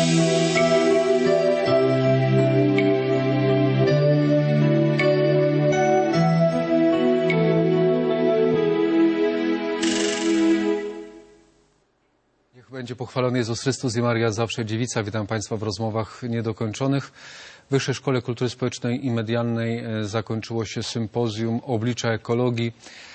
Będzie pochwalony Jezus Chrystus i Maria Zawsze Dziewica. Witam Państwa w rozmowach niedokończonych. W Wyższej Szkole Kultury Społecznej i Medialnej zakończyło się sympozjum Oblicza Ekologii.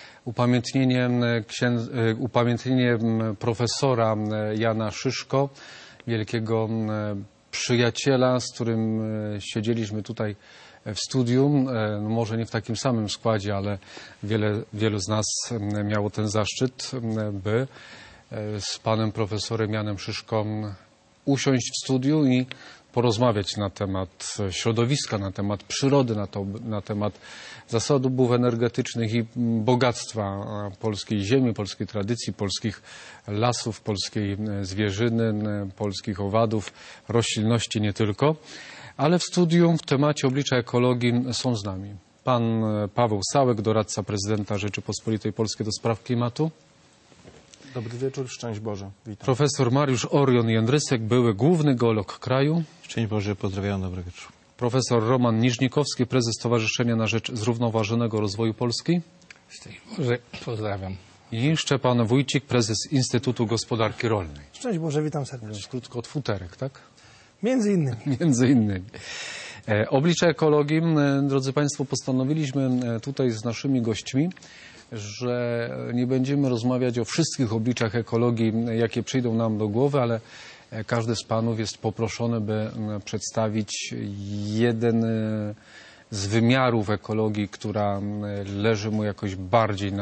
Upamiętnienie profesora Jana Szyszko, wielkiego przyjaciela, z którym siedzieliśmy tutaj w studium. Może nie w takim samym składzie, ale wielu z nas miało ten zaszczyt, by z panem profesorem Janem Szyszką usiąść w studiu i porozmawiać na temat środowiska, na temat przyrody, na temat zasobów energetycznych i bogactwa polskiej ziemi, polskiej tradycji, polskich lasów, polskiej zwierzyny, polskich owadów, roślinności nie tylko. Ale w studium w temacie Oblicza Ekologii są z nami pan Paweł Sałek, doradca prezydenta Rzeczypospolitej Polskiej do spraw klimatu. Dobry wieczór, szczęść Boże, witam. Profesor Mariusz Orion Jędrysek, były główny geolog kraju. Szczęść Boże, pozdrawiam, dobry wieczór. Profesor Roman Niżnikowski, prezes Stowarzyszenia na Rzecz Zrównoważonego Rozwoju Polski. Szczęść Boże, pozdrawiam. I Szczepan Wójcik, prezes Instytutu Gospodarki Rolnej. Szczęść Boże, witam serdecznie. Krótko od futerek, tak? Między innymi. Między innymi. Oblicza Ekologii, drodzy Państwo, postanowiliśmy tutaj z naszymi gośćmi, że nie będziemy rozmawiać o wszystkich obliczach ekologii, jakie przyjdą nam do głowy, ale każdy z panów jest poproszony, by przedstawić jeden z wymiarów ekologii, która leży mu jakoś bardziej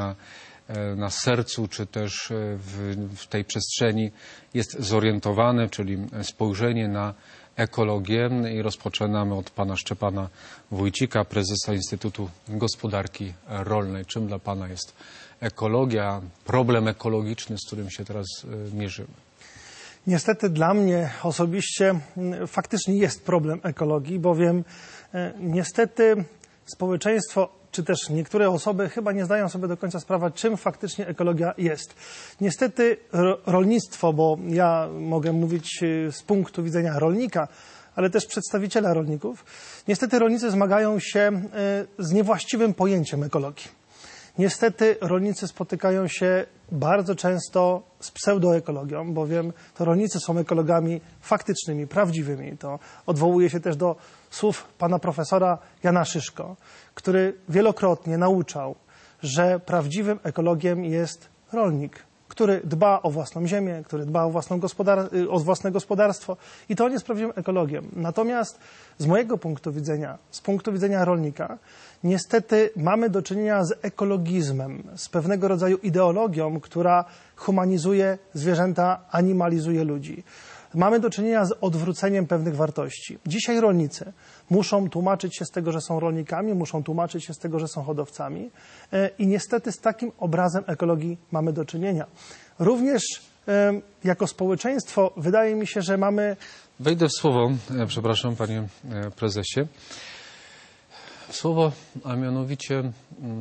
na sercu, czy też w tej przestrzeni jest zorientowany, czyli spojrzenie na ekologię. I rozpoczynamy od pana Szczepana Wójcika, prezesa Instytutu Gospodarki Rolnej. Czym dla pana jest ekologia, problem ekologiczny, z którym się teraz mierzymy? Niestety dla mnie osobiście faktycznie jest problem ekologii, bowiem niestety społeczeństwo, czy też niektóre osoby chyba nie zdają sobie do końca sprawy, czym faktycznie ekologia jest. Niestety rolnictwo, bo ja mogę mówić z punktu widzenia rolnika, ale też przedstawiciela rolników, niestety rolnicy zmagają się z niewłaściwym pojęciem ekologii. Niestety rolnicy spotykają się bardzo często z pseudoekologią, bowiem to rolnicy są ekologami faktycznymi, prawdziwymi. To odwołuje się też do słów pana profesora Jana Szyszko, który wielokrotnie nauczał, że prawdziwym ekologiem jest rolnik, który dba o własną ziemię, który dba o własne gospodarstwo i to on jest prawdziwym ekologiem. Natomiast z mojego punktu widzenia, z punktu widzenia rolnika, niestety mamy do czynienia z ekologizmem, z pewnego rodzaju ideologią, która humanizuje zwierzęta, animalizuje ludzi. Mamy do czynienia z odwróceniem pewnych wartości. Dzisiaj rolnicy muszą tłumaczyć się z tego, że są rolnikami, muszą tłumaczyć się z tego, że są hodowcami i niestety z takim obrazem ekologii mamy do czynienia. Również jako społeczeństwo wydaje mi się, że mamy... Wejdę w słowo, przepraszam panie prezesie. Słowo, a mianowicie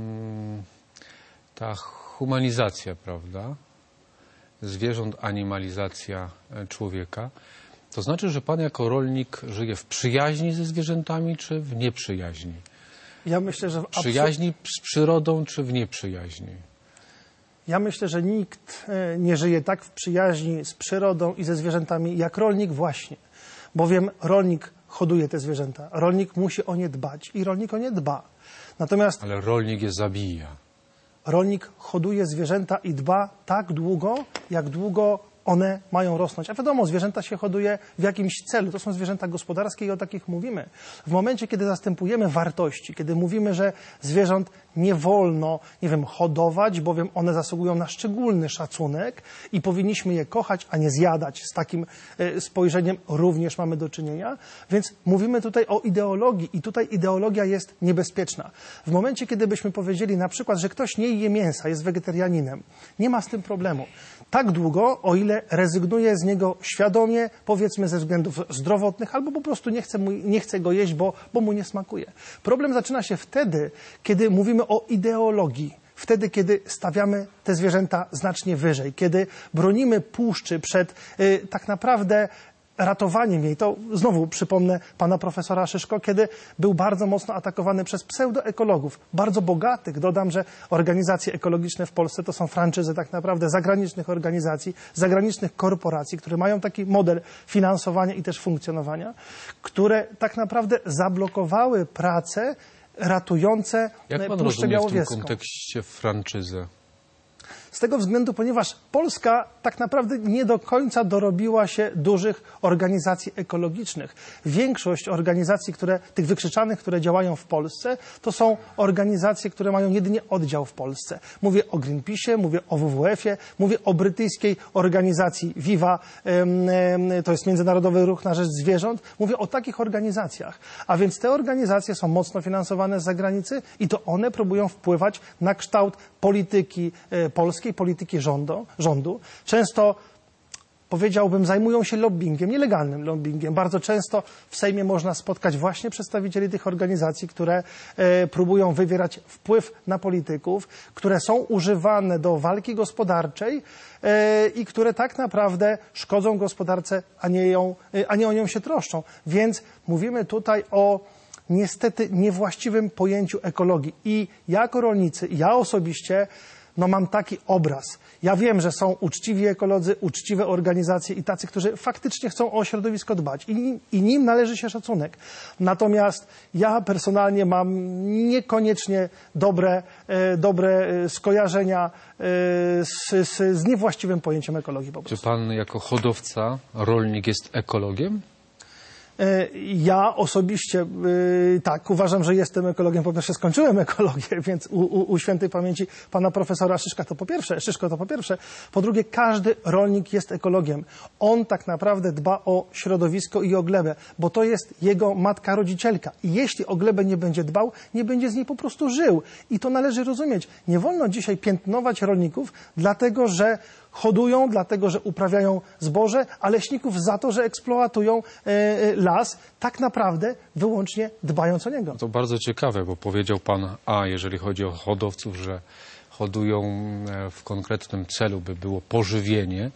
ta humanizacja, prawda? Zwierząt, animalizacja człowieka. To znaczy, że pan jako rolnik żyje w przyjaźni ze zwierzętami, czy w nieprzyjaźni? Ja myślę, że przyjaźni z przyrodą, czy w nieprzyjaźni? Ja myślę, że nikt nie żyje tak w przyjaźni z przyrodą i ze zwierzętami jak rolnik właśnie. Bowiem rolnik hoduje te zwierzęta. Rolnik musi o nie dbać i rolnik o nie dba. Natomiast... Ale rolnik je zabija. Rolnik hoduje zwierzęta i dba tak długo, jak długo one mają rosnąć. A wiadomo, zwierzęta się hoduje w jakimś celu. To są zwierzęta gospodarskie i o takich mówimy. W momencie, kiedy zastępujemy wartości, kiedy mówimy, że zwierząt nie wolno, nie wiem, hodować, bowiem one zasługują na szczególny szacunek i powinniśmy je kochać, a nie zjadać. Z takim spojrzeniem również mamy do czynienia. Więc mówimy tutaj o ideologii i tutaj ideologia jest niebezpieczna. W momencie, kiedy byśmy powiedzieli na przykład, że ktoś nie je mięsa, jest wegetarianinem, nie ma z tym problemu. Tak długo, o ile rezygnuje z niego świadomie, powiedzmy ze względów zdrowotnych, albo po prostu nie chce go jeść, bo mu nie smakuje. Problem zaczyna się wtedy, kiedy mówimy o ideologii. Wtedy, kiedy stawiamy te zwierzęta znacznie wyżej, kiedy bronimy puszczy przed tak naprawdę ratowaniem jej. To znowu przypomnę pana profesora Szyszko, kiedy był bardzo mocno atakowany przez pseudoekologów, bardzo bogatych. Dodam, że organizacje ekologiczne w Polsce to są franczyzy tak naprawdę zagranicznych organizacji, zagranicznych korporacji, które mają taki model finansowania i też funkcjonowania, które tak naprawdę zablokowały prace ratujące Jak pan Puszczę rozumie w tym Białowieską. kontekście franczyzę? Z tego względu, ponieważ Polska tak naprawdę nie do końca dorobiła się dużych organizacji ekologicznych. Większość organizacji, tych wykrzyczanych, które działają w Polsce, to są organizacje, które mają jedynie oddział w Polsce. Mówię o Greenpeace'ie, mówię o WWF-ie, mówię o brytyjskiej organizacji Viva, to jest Międzynarodowy Ruch na Rzecz Zwierząt. Mówię o takich organizacjach. A więc te organizacje są mocno finansowane z zagranicy i to one próbują wpływać na kształt polityki polskiej, polityki rządu. Często, powiedziałbym, zajmują się lobbingiem, nielegalnym lobbingiem. Bardzo często w Sejmie można spotkać właśnie przedstawicieli tych organizacji, które próbują wywierać wpływ na polityków, które są używane do walki gospodarczej i które tak naprawdę szkodzą gospodarce, a nie o nią się troszczą. Więc mówimy tutaj o niestety niewłaściwym pojęciu ekologii. I jako rolnicy, ja osobiście mam taki obraz. Ja wiem, że są uczciwi ekolodzy, uczciwe organizacje i tacy, którzy faktycznie chcą o środowisko dbać i nim należy się szacunek. Natomiast ja personalnie mam niekoniecznie dobre skojarzenia z niewłaściwym pojęciem ekologii po prostu. Czy pan jako hodowca, rolnik jest ekologiem? Ja osobiście tak, uważam, że jestem ekologiem. Po pierwsze skończyłem ekologię, więc u świętej pamięci pana profesora Szyszko to po pierwsze. Po drugie, każdy rolnik jest ekologiem. On tak naprawdę dba o środowisko i o glebę, bo to jest jego matka rodzicielka. I jeśli o glebę nie będzie dbał, nie będzie z niej po prostu żył. I to należy rozumieć. Nie wolno dzisiaj piętnować rolników, dlatego że hodują, dlatego że uprawiają zboże, a leśników za to, że eksploatują las, tak naprawdę wyłącznie dbając o niego. To bardzo ciekawe, bo powiedział pan, jeżeli chodzi o hodowców, że hodują w konkretnym celu, by było pożywienie,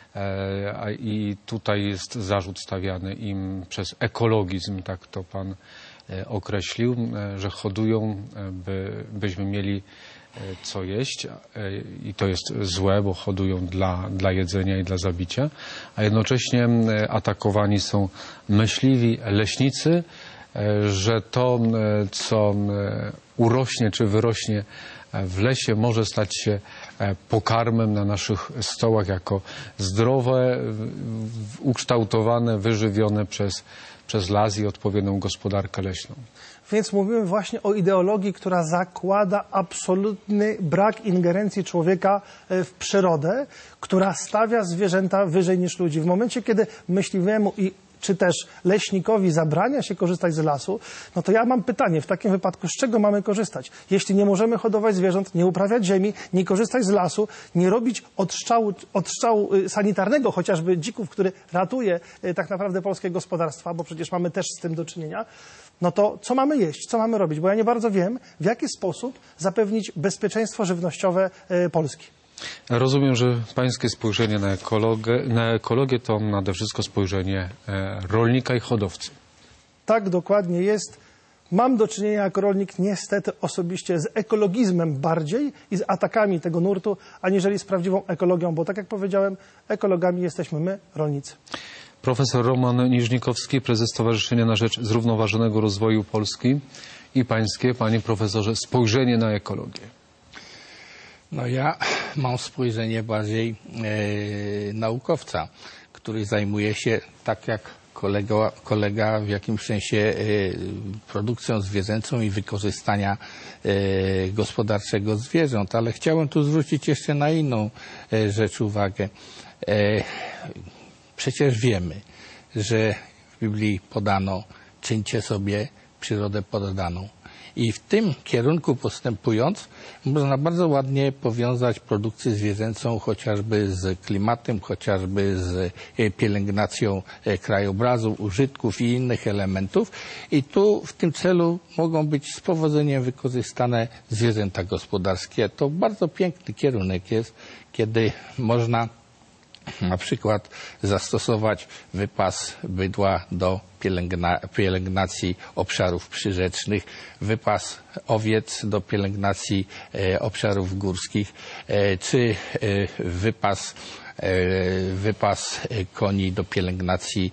i tutaj jest zarzut stawiany im przez ekologizm, tak to pan określił, że hodują, byśmy mieli co jeść i to jest złe, bo hodują dla jedzenia i dla zabicia, a jednocześnie atakowani są myśliwi, leśnicy, że to, co urośnie czy wyrośnie w lesie, może stać się pokarmem na naszych stołach jako zdrowe, ukształtowane, wyżywione przez las i odpowiednią gospodarkę leśną. Więc mówimy właśnie o ideologii, która zakłada absolutny brak ingerencji człowieka w przyrodę, która stawia zwierzęta wyżej niż ludzi. W momencie, kiedy myśliwemu czy też leśnikowi zabrania się korzystać z lasu, no to ja mam pytanie w takim wypadku, z czego mamy korzystać? Jeśli nie możemy hodować zwierząt, nie uprawiać ziemi, nie korzystać z lasu, nie robić odstrzału sanitarnego, chociażby dzików, który ratuje tak naprawdę polskie gospodarstwa, bo przecież mamy też z tym do czynienia, no to co mamy jeść, co mamy robić? Bo ja nie bardzo wiem, w jaki sposób zapewnić bezpieczeństwo żywnościowe Polski. Rozumiem, że pańskie spojrzenie na ekologię to nade wszystko spojrzenie rolnika i hodowcy. Tak, dokładnie jest. Mam do czynienia jako rolnik niestety osobiście z ekologizmem bardziej i z atakami tego nurtu, aniżeli z prawdziwą ekologią, bo tak jak powiedziałem, ekologami jesteśmy my, rolnicy. Profesor Roman Niżnikowski, prezes Stowarzyszenia na Rzecz Zrównoważonego Rozwoju Polski i pańskie, panie profesorze, spojrzenie na ekologię. No ja mam spojrzenie bardziej naukowca, który zajmuje się, tak jak kolega w jakimś sensie produkcją zwierzęcą i wykorzystania gospodarczego zwierząt, ale chciałem tu zwrócić jeszcze na inną rzecz uwagę. Przecież wiemy, że w Biblii podano: czyńcie sobie przyrodę poddaną. I w tym kierunku postępując, można bardzo ładnie powiązać produkcję zwierzęcą chociażby z klimatem, chociażby z pielęgnacją krajobrazu, użytków i innych elementów. I tu w tym celu mogą być z powodzeniem wykorzystane zwierzęta gospodarskie. To bardzo piękny kierunek jest, kiedy można na przykład zastosować wypas bydła do pielęgnacji obszarów przyrzecznych, wypas owiec do pielęgnacji obszarów górskich, czy wypas koni do pielęgnacji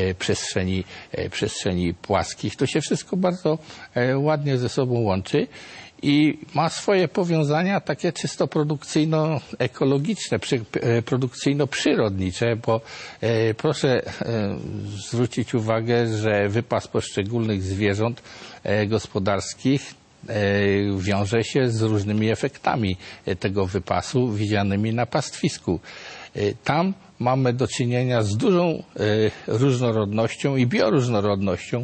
przestrzeni płaskich. To się wszystko bardzo ładnie ze sobą łączy i ma swoje powiązania takie czysto produkcyjno-ekologiczne, produkcyjno-przyrodnicze, bo proszę zwrócić uwagę, że wypas poszczególnych zwierząt gospodarskich wiąże się z różnymi efektami tego wypasu widzianymi na pastwisku. Tam mamy do czynienia z dużą różnorodnością i bioróżnorodnością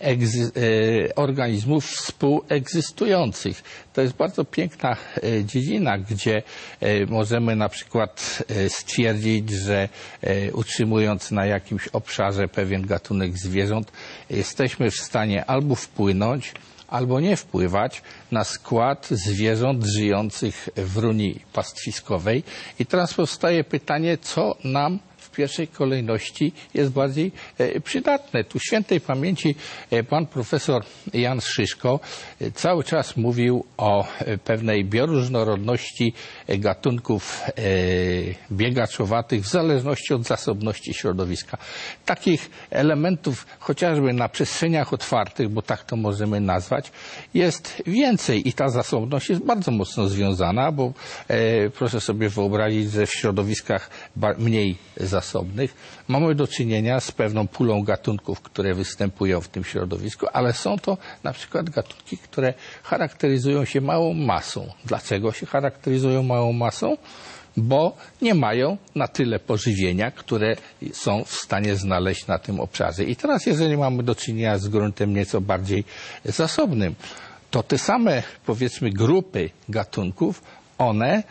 organizmów współegzystujących. To jest bardzo piękna dziedzina, gdzie możemy na przykład stwierdzić, że utrzymując na jakimś obszarze pewien gatunek zwierząt, jesteśmy w stanie albo wpłynąć, albo nie wpływać na skład zwierząt żyjących w runi pastwiskowej. I teraz powstaje pytanie, co nam w pierwszej kolejności jest bardziej przydatne. Tu świętej pamięci pan profesor Jan Szyszko cały czas mówił o pewnej bioróżnorodności gatunków biegaczowatych w zależności od zasobności środowiska. Takich elementów chociażby na przestrzeniach otwartych, bo tak to możemy nazwać, jest więcej i ta zasobność jest bardzo mocno związana, bo proszę sobie wyobrazić, że w środowiskach mniej zasobnych mamy do czynienia z pewną pulą gatunków, które występują w tym środowisku, ale są to na przykład gatunki, które charakteryzują się małą masą. Dlaczego się charakteryzują małą masą? Bo nie mają na tyle pożywienia, które są w stanie znaleźć na tym obszarze. I teraz, jeżeli mamy do czynienia z gruntem nieco bardziej zasobnym, to te same, powiedzmy, grupy gatunków, one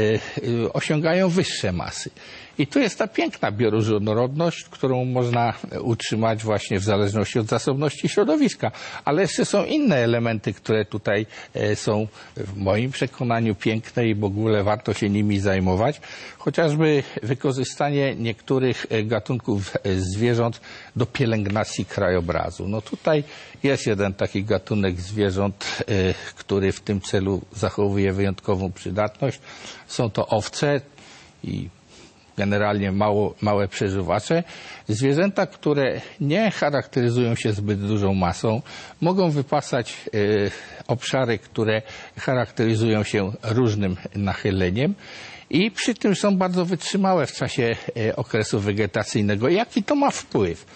osiągają wyższe masy. I tu jest ta piękna bioróżnorodność, którą można utrzymać właśnie w zależności od zasobności środowiska. Ale jeszcze są inne elementy, które tutaj są w moim przekonaniu piękne i w ogóle warto się nimi zajmować. Chociażby wykorzystanie niektórych gatunków zwierząt do pielęgnacji krajobrazu. No tutaj jest jeden taki gatunek zwierząt, który w tym celu zachowuje wyjątkową przydatność. Są to owce i generalnie małe przeżuwacze. Zwierzęta, które nie charakteryzują się zbyt dużą masą, mogą wypasać obszary, które charakteryzują się różnym nachyleniem i przy tym są bardzo wytrzymałe w czasie okresu wegetacyjnego. Jaki to ma wpływ?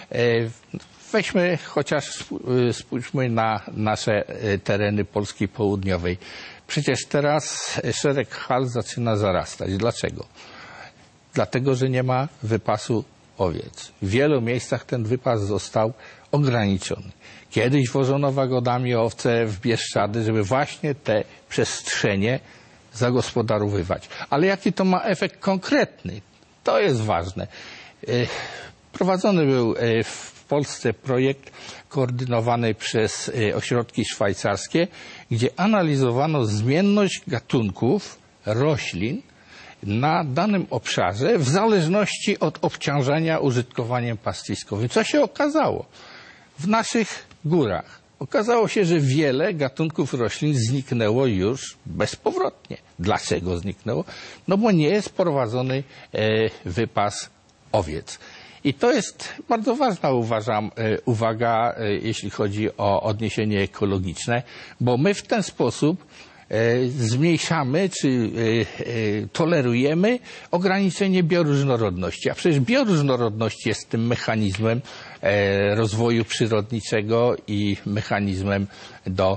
Weźmy chociaż, spójrzmy na nasze tereny Polski Południowej. Przecież teraz szereg hal zaczyna zarastać. Dlaczego? Dlatego, że nie ma wypasu owiec. W wielu miejscach ten wypas został ograniczony. Kiedyś wożono wagonami owce w Bieszczady, żeby właśnie te przestrzenie zagospodarowywać. Ale jaki to ma efekt konkretny? To jest ważne. Prowadzony był w Polsce projekt koordynowany przez ośrodki szwajcarskie, gdzie analizowano zmienność gatunków roślin na danym obszarze w zależności od obciążenia użytkowaniem pastwiskowym. Co się okazało? W naszych górach okazało się, że wiele gatunków roślin zniknęło już bezpowrotnie. Dlaczego zniknęło? No bo nie jest prowadzony wypas owiec. I to jest bardzo ważna, uważam, uwaga, jeśli chodzi o odniesienie ekologiczne, bo my w ten sposób zmniejszamy czy tolerujemy ograniczenie bioróżnorodności. A przecież bioróżnorodność jest tym mechanizmem rozwoju przyrodniczego i mechanizmem do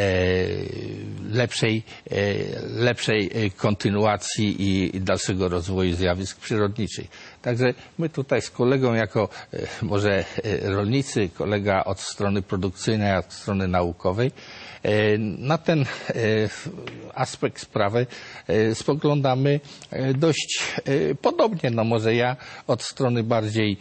lepszej kontynuacji i dalszego rozwoju zjawisk przyrodniczych. Także my tutaj z kolegą jako może rolnicy, kolega od strony produkcyjnej, a od strony naukowej, na ten aspekt sprawy spoglądamy dość podobnie. No może ja od strony bardziej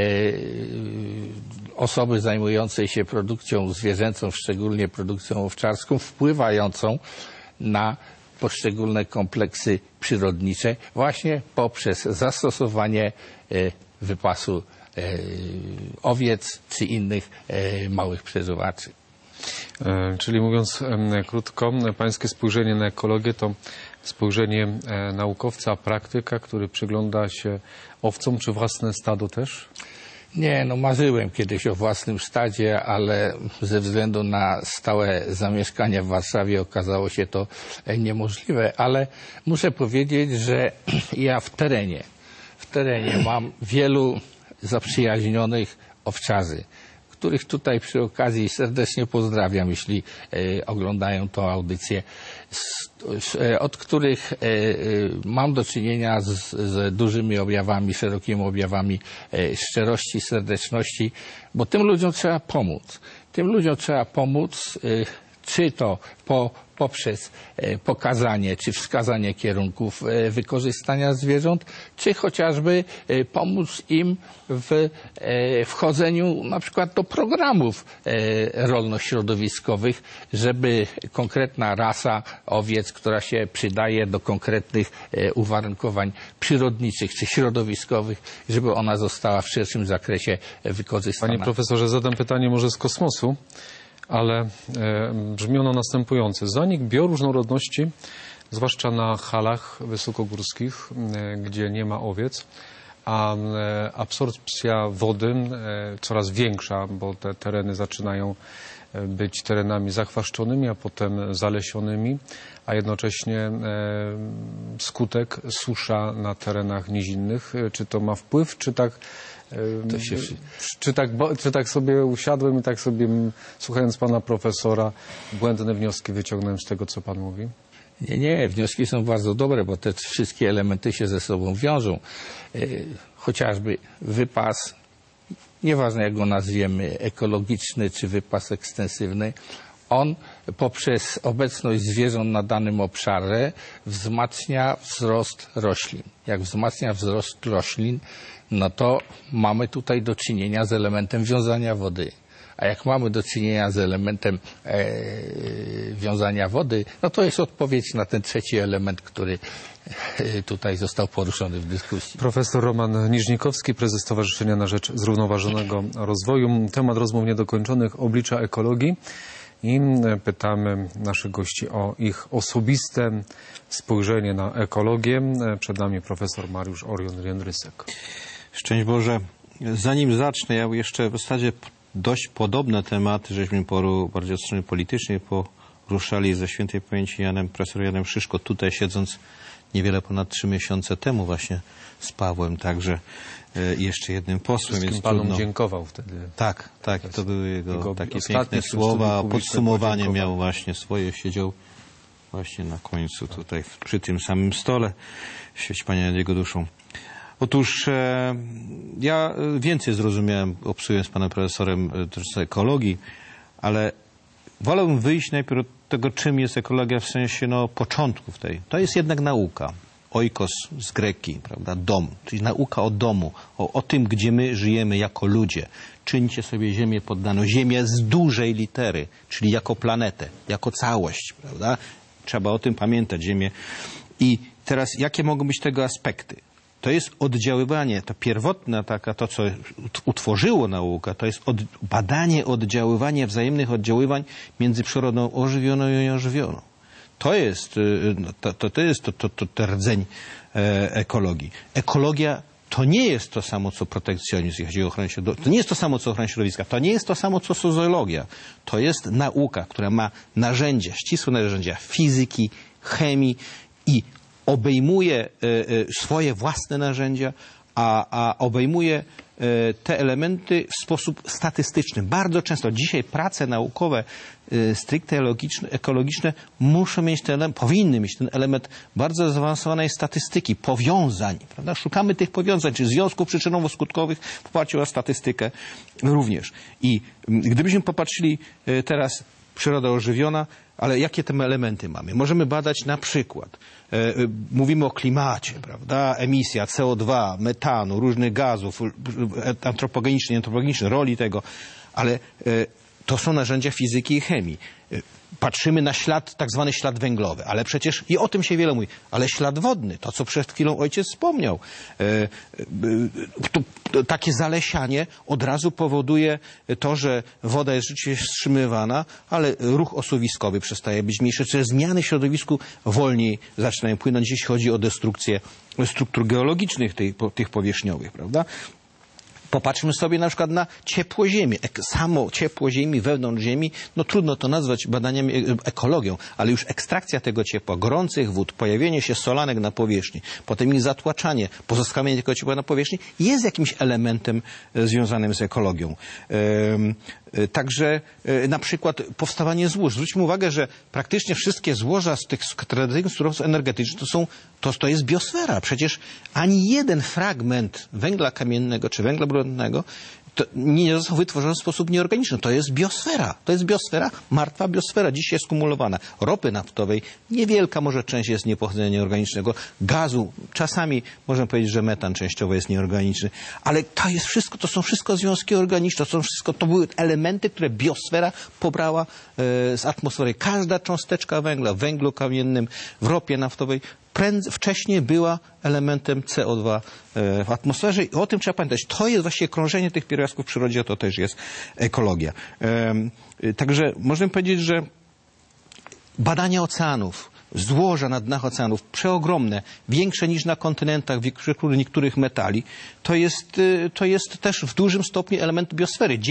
osoby zajmującej się produkcją zwierzęcą, szczególnie produkcją owczarską, wpływającą na poszczególne kompleksy przyrodnicze właśnie poprzez zastosowanie wypasu owiec czy innych małych przeżuwaczy. Czyli mówiąc krótko, pańskie spojrzenie na ekologię to spojrzenie naukowca, praktyka, który przygląda się owcom, czy własne stado też? Nie, no marzyłem kiedyś o własnym stadzie, ale ze względu na stałe zamieszkanie w Warszawie okazało się to niemożliwe, ale muszę powiedzieć, że ja w terenie mam wielu zaprzyjaźnionych owczarzy, których tutaj przy okazji serdecznie pozdrawiam, jeśli oglądają tę audycję, od których mam do czynienia z dużymi objawami, szerokimi objawami szczerości, serdeczności, bo tym ludziom trzeba pomóc. Tym ludziom trzeba pomóc, czy to poprzez pokazanie czy wskazanie kierunków wykorzystania zwierząt, czy chociażby pomóc im w wchodzeniu na przykład do programów rolno-środowiskowych, żeby konkretna rasa owiec, która się przydaje do konkretnych uwarunkowań przyrodniczych czy środowiskowych, żeby ona została w szerszym zakresie wykorzystana. Panie profesorze, zadam pytanie może z kosmosu, ale brzmi ono następująco. Zanik bioróżnorodności, zwłaszcza na halach wysokogórskich, gdzie nie ma owiec, a absorpcja wody coraz większa, bo te tereny zaczynają być terenami zachwaszczonymi, a potem zalesionymi, a jednocześnie skutek susza na terenach nizinnych. Czy to ma wpływ, czy tak... Czy tak sobie usiadłem i tak sobie, słuchając pana profesora, błędne wnioski wyciągnąłem z tego, co pan mówi? Nie, wnioski są bardzo dobre, bo te wszystkie elementy się ze sobą wiążą. Chociażby wypas, nieważne jak go nazwiemy, ekologiczny czy wypas ekstensywny, on poprzez obecność zwierząt na danym obszarze wzmacnia wzrost roślin. Jak wzmacnia wzrost roślin, no to mamy tutaj do czynienia z elementem wiązania wody. A jak mamy do czynienia z elementem wiązania wody, no to jest odpowiedź na ten trzeci element, który tutaj został poruszony w dyskusji. Profesor Roman Niżnikowski, prezes Stowarzyszenia na Rzecz Zrównoważonego Rozwoju. Temat rozmów niedokończonych, oblicza ekologii. I pytamy naszych gości o ich osobiste spojrzenie na ekologię. Przed nami profesor Mariusz Orion-Jędrysek. Szczęść Boże. Zanim zacznę, ja jeszcze w zasadzie dość podobne tematy, żeśmy bardziej od strony politycznej poruszali ze świętej pamięci profesorem Janem Szyszko, tutaj siedząc niewiele ponad 3 miesiące temu właśnie z Pawłem, także jeszcze jednym posłem. Wszystkim panom dziękował wtedy. Tak, to były jego takie piękne słowa, podsumowanie miał właśnie swoje, siedział właśnie na końcu tutaj przy tym samym stole, świeć Panie nad jego duszą. Otóż ja więcej zrozumiałem, obcując z panem profesorem troszkę ekologii, ale wolałbym wyjść najpierw od tego, czym jest ekologia w sensie początków tej. To jest jednak nauka. Oikos z greki, prawda, dom, czyli nauka o domu, o tym, gdzie my żyjemy jako ludzie. Czyńcie sobie Ziemię poddaną. Ziemię z dużej litery, czyli jako planetę, jako całość, prawda. Trzeba o tym pamiętać, Ziemię. I teraz, jakie mogą być tego aspekty? To jest oddziaływanie, to pierwotne, to co utworzyło naukę, to jest badanie oddziaływania, wzajemnych oddziaływań między przyrodą ożywioną i nieożywioną. To jest rdzeń ekologii. Ekologia to nie jest to samo, co protekcjonizm, jeśli chodzi o ochronę środowiska. To nie jest to samo, co ochrona środowiska. To nie jest to samo, co socjologia. To jest nauka, która ma narzędzia, ścisłe narzędzia fizyki, chemii i obejmuje swoje własne narzędzia, a obejmuje te elementy w sposób statystyczny. Bardzo często dzisiaj prace naukowe stricte ekologiczne muszą mieć powinny mieć ten element bardzo zaawansowanej statystyki, powiązań, prawda? Szukamy tych powiązań, czy związków przyczynowo-skutkowych w oparciu o statystykę również. I gdybyśmy popatrzyli teraz przyroda ożywiona, ale jakie te elementy mamy? Możemy badać na przykład, mówimy o klimacie, prawda? Emisja CO2, metanu, różnych gazów, antropogeniczny, roli tego, ale To są narzędzia fizyki i chemii. Patrzymy na ślad, tak zwany ślad węglowy, ale przecież i o tym się wiele mówi, ale ślad wodny, to co przed chwilą ojciec wspomniał, takie zalesianie od razu powoduje to, że woda jest rzeczywiście wstrzymywana, ale ruch osuwiskowy przestaje być mniejszy, czyli zmiany w środowisku wolniej zaczynają płynąć, jeśli chodzi o destrukcję struktur geologicznych tych powierzchniowych, prawda? Popatrzmy sobie na przykład na ciepło Ziemi. Samo ciepło Ziemi wewnątrz Ziemi, no trudno to nazwać badaniami, ekologią, ale już ekstrakcja tego ciepła, gorących wód, pojawienie się solanek na powierzchni, potem ich zatłaczanie, pozostawienie tego ciepła na powierzchni jest jakimś elementem związanym z ekologią. Także na przykład powstawanie złóż. Zwróćmy uwagę, że praktycznie wszystkie złoża z tych tradycyjnych surowców energetycznych to jest biosfera. Przecież ani jeden fragment węgla kamiennego czy węgla brunatnego nie został wytworzony w sposób nieorganiczny. To jest biosfera. To jest biosfera, martwa biosfera, dzisiaj jest skumulowana. Ropy naftowej, niewielka może część jest niepochodzenia nieorganicznego. Gazu, czasami możemy powiedzieć, że metan częściowo jest nieorganiczny. Ale to są wszystko związki organiczne. To były elementy, które biosfera pobrała z atmosfery. Każda cząsteczka węgla w węglu kamiennym, w ropie naftowej wcześniej była elementem CO2 w atmosferze i o tym trzeba pamiętać. To jest właśnie krążenie tych pierwiastków w przyrodzie, to też jest ekologia. Także możemy powiedzieć, że badania oceanów, złoża na dnach oceanów, przeogromne, większe niż na kontynentach, niektórych metali, to jest też w dużym stopniu element biosfery.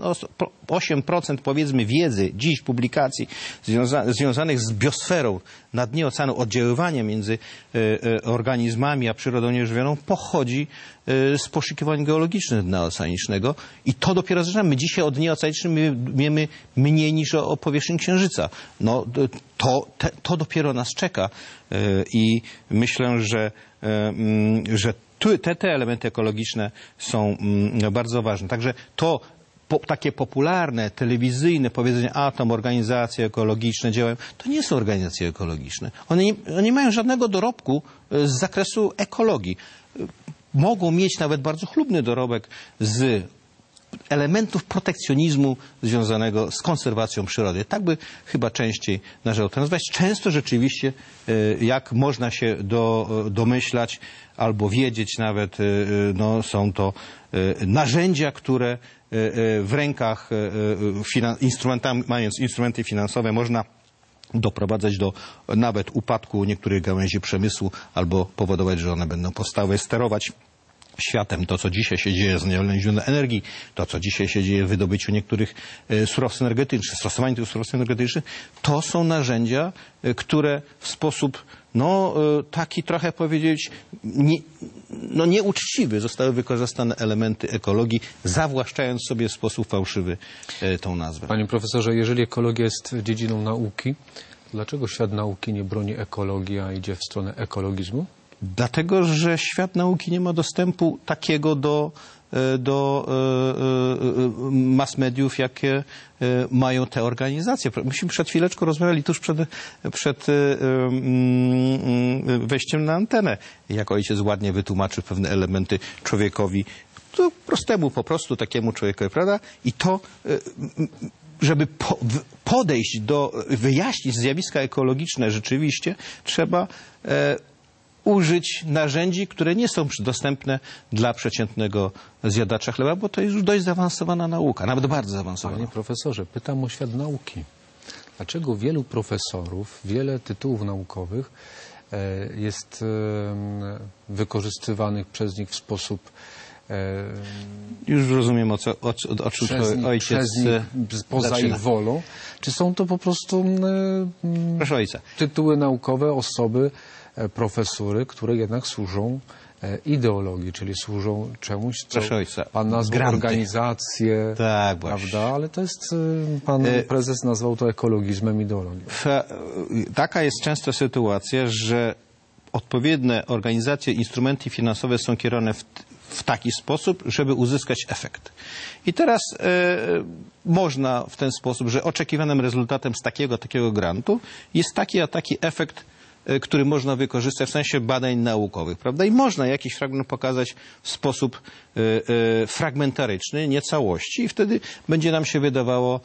98% powiedzmy wiedzy, dziś publikacji związanych z biosferą na dnie oceanu, oddziaływania między organizmami a przyrodą nieżywiołą pochodzi z poszukiwań geologicznych dna oceanicznego i to dopiero zaczynamy. My dzisiaj o dnie oceanicznym wiemy mniej niż o powierzchni Księżyca. No, to dopiero nas czeka i myślę, że te elementy ekologiczne są bardzo ważne. Także takie popularne, telewizyjne powiedzenie atom, organizacje ekologiczne działają, to nie są organizacje ekologiczne. One nie mają żadnego dorobku z zakresu ekologii. Mogą mieć nawet bardzo chlubny dorobek z elementów protekcjonizmu związanego z konserwacją przyrody. Tak by chyba częściej należało to nazwać. Często rzeczywiście, jak można się domyślać albo wiedzieć nawet, są to narzędzia, które w rękach mając instrumenty finansowe można doprowadzać do nawet upadku niektórych gałęzi przemysłu albo powodować, że one będą powstały, sterować światem. To, co dzisiaj się dzieje z odnawialnymi źródłami energii, to, co dzisiaj się dzieje w wydobyciu niektórych surowców energetycznych, stosowaniu tych surowców energetycznych, to są narzędzia, które w sposób taki trochę powiedzieć nieuczciwy zostały wykorzystane elementy ekologii, zawłaszczając sobie w sposób fałszywy tą nazwę. Panie profesorze, jeżeli ekologia jest dziedziną nauki, dlaczego świat nauki nie broni ekologii, a idzie w stronę ekologizmu? Dlatego, że świat nauki nie ma dostępu takiego do mass mediów, jakie mają te organizacje. Myśmy przed chwileczką rozmawiali tuż przed wejściem na antenę, jak ojciec ładnie wytłumaczył pewne elementy człowiekowi, to prostemu po prostu takiemu człowiekowi, prawda? I to, żeby podejść wyjaśnić zjawiska ekologiczne rzeczywiście, trzeba użyć narzędzi, które nie są dostępne dla przeciętnego zjadacza chleba, bo to jest już dość zaawansowana nauka, nawet bardzo zaawansowana. Panie profesorze, pytam o świat nauki. Dlaczego wielu profesorów, wiele tytułów naukowych jest wykorzystywanych przez nich w sposób już rozumiem, o czym ojciec poza zaczyna. ich wolą. Czy są to po prostu Proszę ojca. tytuły naukowe, osoby, profesury, które jednak służą ideologii, czyli służą czemuś, co pan nazwał organizację, tak, prawda? Ale to jest, pan prezes nazwał to ekologizmem, ideologią. Taka jest często sytuacja, że odpowiednie organizacje, instrumenty finansowe są kierowane w taki sposób, żeby uzyskać efekt. I teraz można w ten sposób, że oczekiwanym rezultatem z takiego grantu jest taki a taki efekt który można wykorzystać w sensie badań naukowych, prawda? I można jakiś fragment pokazać w sposób fragmentaryczny, nie całości i wtedy będzie nam się wydawało,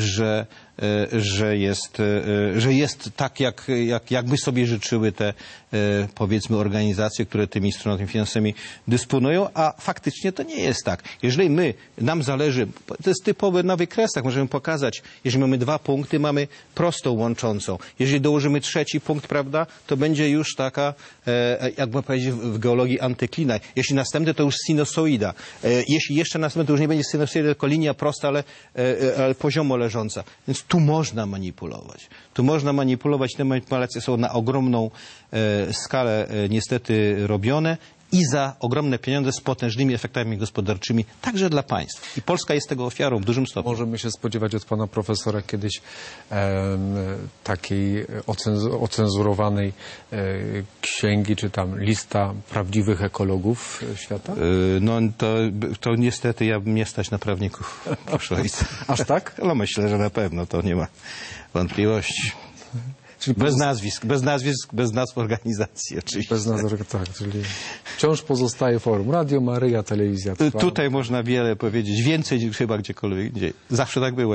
że jest tak, jakby sobie życzyły te, powiedzmy, organizacje, które tymi instrumentami finansowymi dysponują, a faktycznie to nie jest tak. Jeżeli nam zależy, to jest typowe na wykresach, możemy pokazać, jeżeli mamy 2 punkty, mamy prostą łączącą. Jeżeli dołożymy 3. punkt, prawda, to będzie już taka, jakby powiedzieć w geologii, antyklina. Jeśli następny, to już sinusoida. Jeśli jeszcze następny, to już nie będzie sinusoida, tylko linia prosta, ale poziomo leżąca. Więc tu można manipulować. Tu można manipulować. Te manipulacje są na ogromną skalę niestety robione i za ogromne pieniądze z potężnymi efektami gospodarczymi, także dla państw. I Polska jest tego ofiarą w dużym stopniu. Możemy się spodziewać od pana profesora kiedyś takiej ocenzurowanej księgi, czy tam lista prawdziwych ekologów świata? No to niestety ja bym nie stać na prawników, proszę ojca. Aż tak? No myślę, że na pewno, to nie ma wątpliwości. Czyli bez nazw organizacji oczywiście. Bez nazw, tak, czyli wciąż pozostaje forum. Radio Maryja, telewizja Trwam. Tutaj można wiele powiedzieć, więcej chyba gdziekolwiek indziej. Zawsze tak było.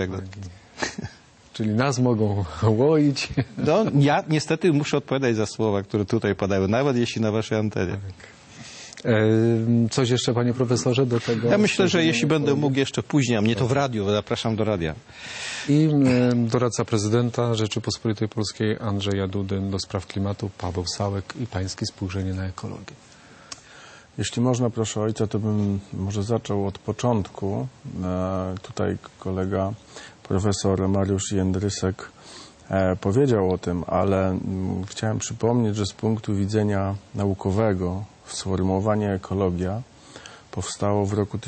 Czyli nas mogą łoić. No, ja niestety muszę odpowiadać za słowa, które tutaj padały, nawet jeśli na waszej antenie. Tak. Coś jeszcze, panie profesorze, do tego? Ja myślę, że jeśli będę mógł jeszcze później, a mnie to w radiu, zapraszam do radia. I doradca prezydenta Rzeczypospolitej Polskiej Andrzeja Dudy do spraw klimatu Paweł Sałek i pańskie spojrzenie na ekologię. Jeśli można, proszę ojca, to bym może zaczął od początku. Tutaj kolega profesor Mariusz Jędrysek powiedział o tym, ale chciałem przypomnieć, że z punktu widzenia naukowego sformułowanie ekologia powstało w roku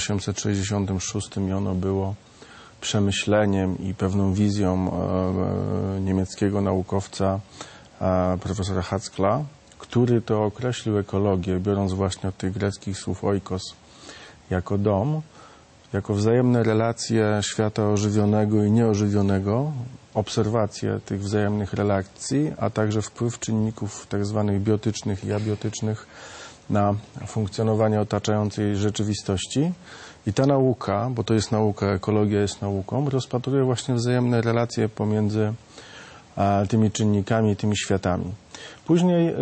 1866 i ono było przemyśleniem i pewną wizją niemieckiego naukowca profesora Haskella, który to określił ekologię, biorąc właśnie od tych greckich słów oikos jako dom, jako wzajemne relacje świata ożywionego i nieożywionego, obserwacje tych wzajemnych relacji, a także wpływ czynników tak zwanych biotycznych i abiotycznych na funkcjonowanie otaczającej rzeczywistości. I ta nauka, bo to jest nauka, ekologia jest nauką, rozpatruje właśnie wzajemne relacje pomiędzy tymi czynnikami i tymi światami. Później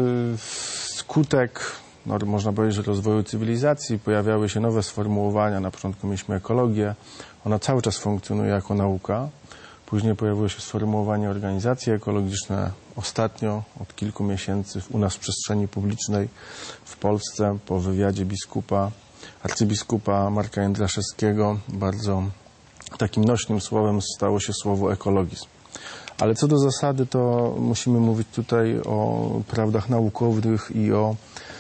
wskutek, można powiedzieć, rozwoju cywilizacji pojawiały się nowe sformułowania. Na początku mieliśmy ekologię, ona cały czas funkcjonuje jako nauka. Później pojawiło się sformułowanie organizacje ekologiczne. Ostatnio, od kilku miesięcy u nas w przestrzeni publicznej w Polsce po wywiadzie arcybiskupa Marka Jędraszewskiego bardzo takim nośnym słowem stało się słowo ekologizm. Ale co do zasady, to musimy mówić tutaj o prawdach naukowych i o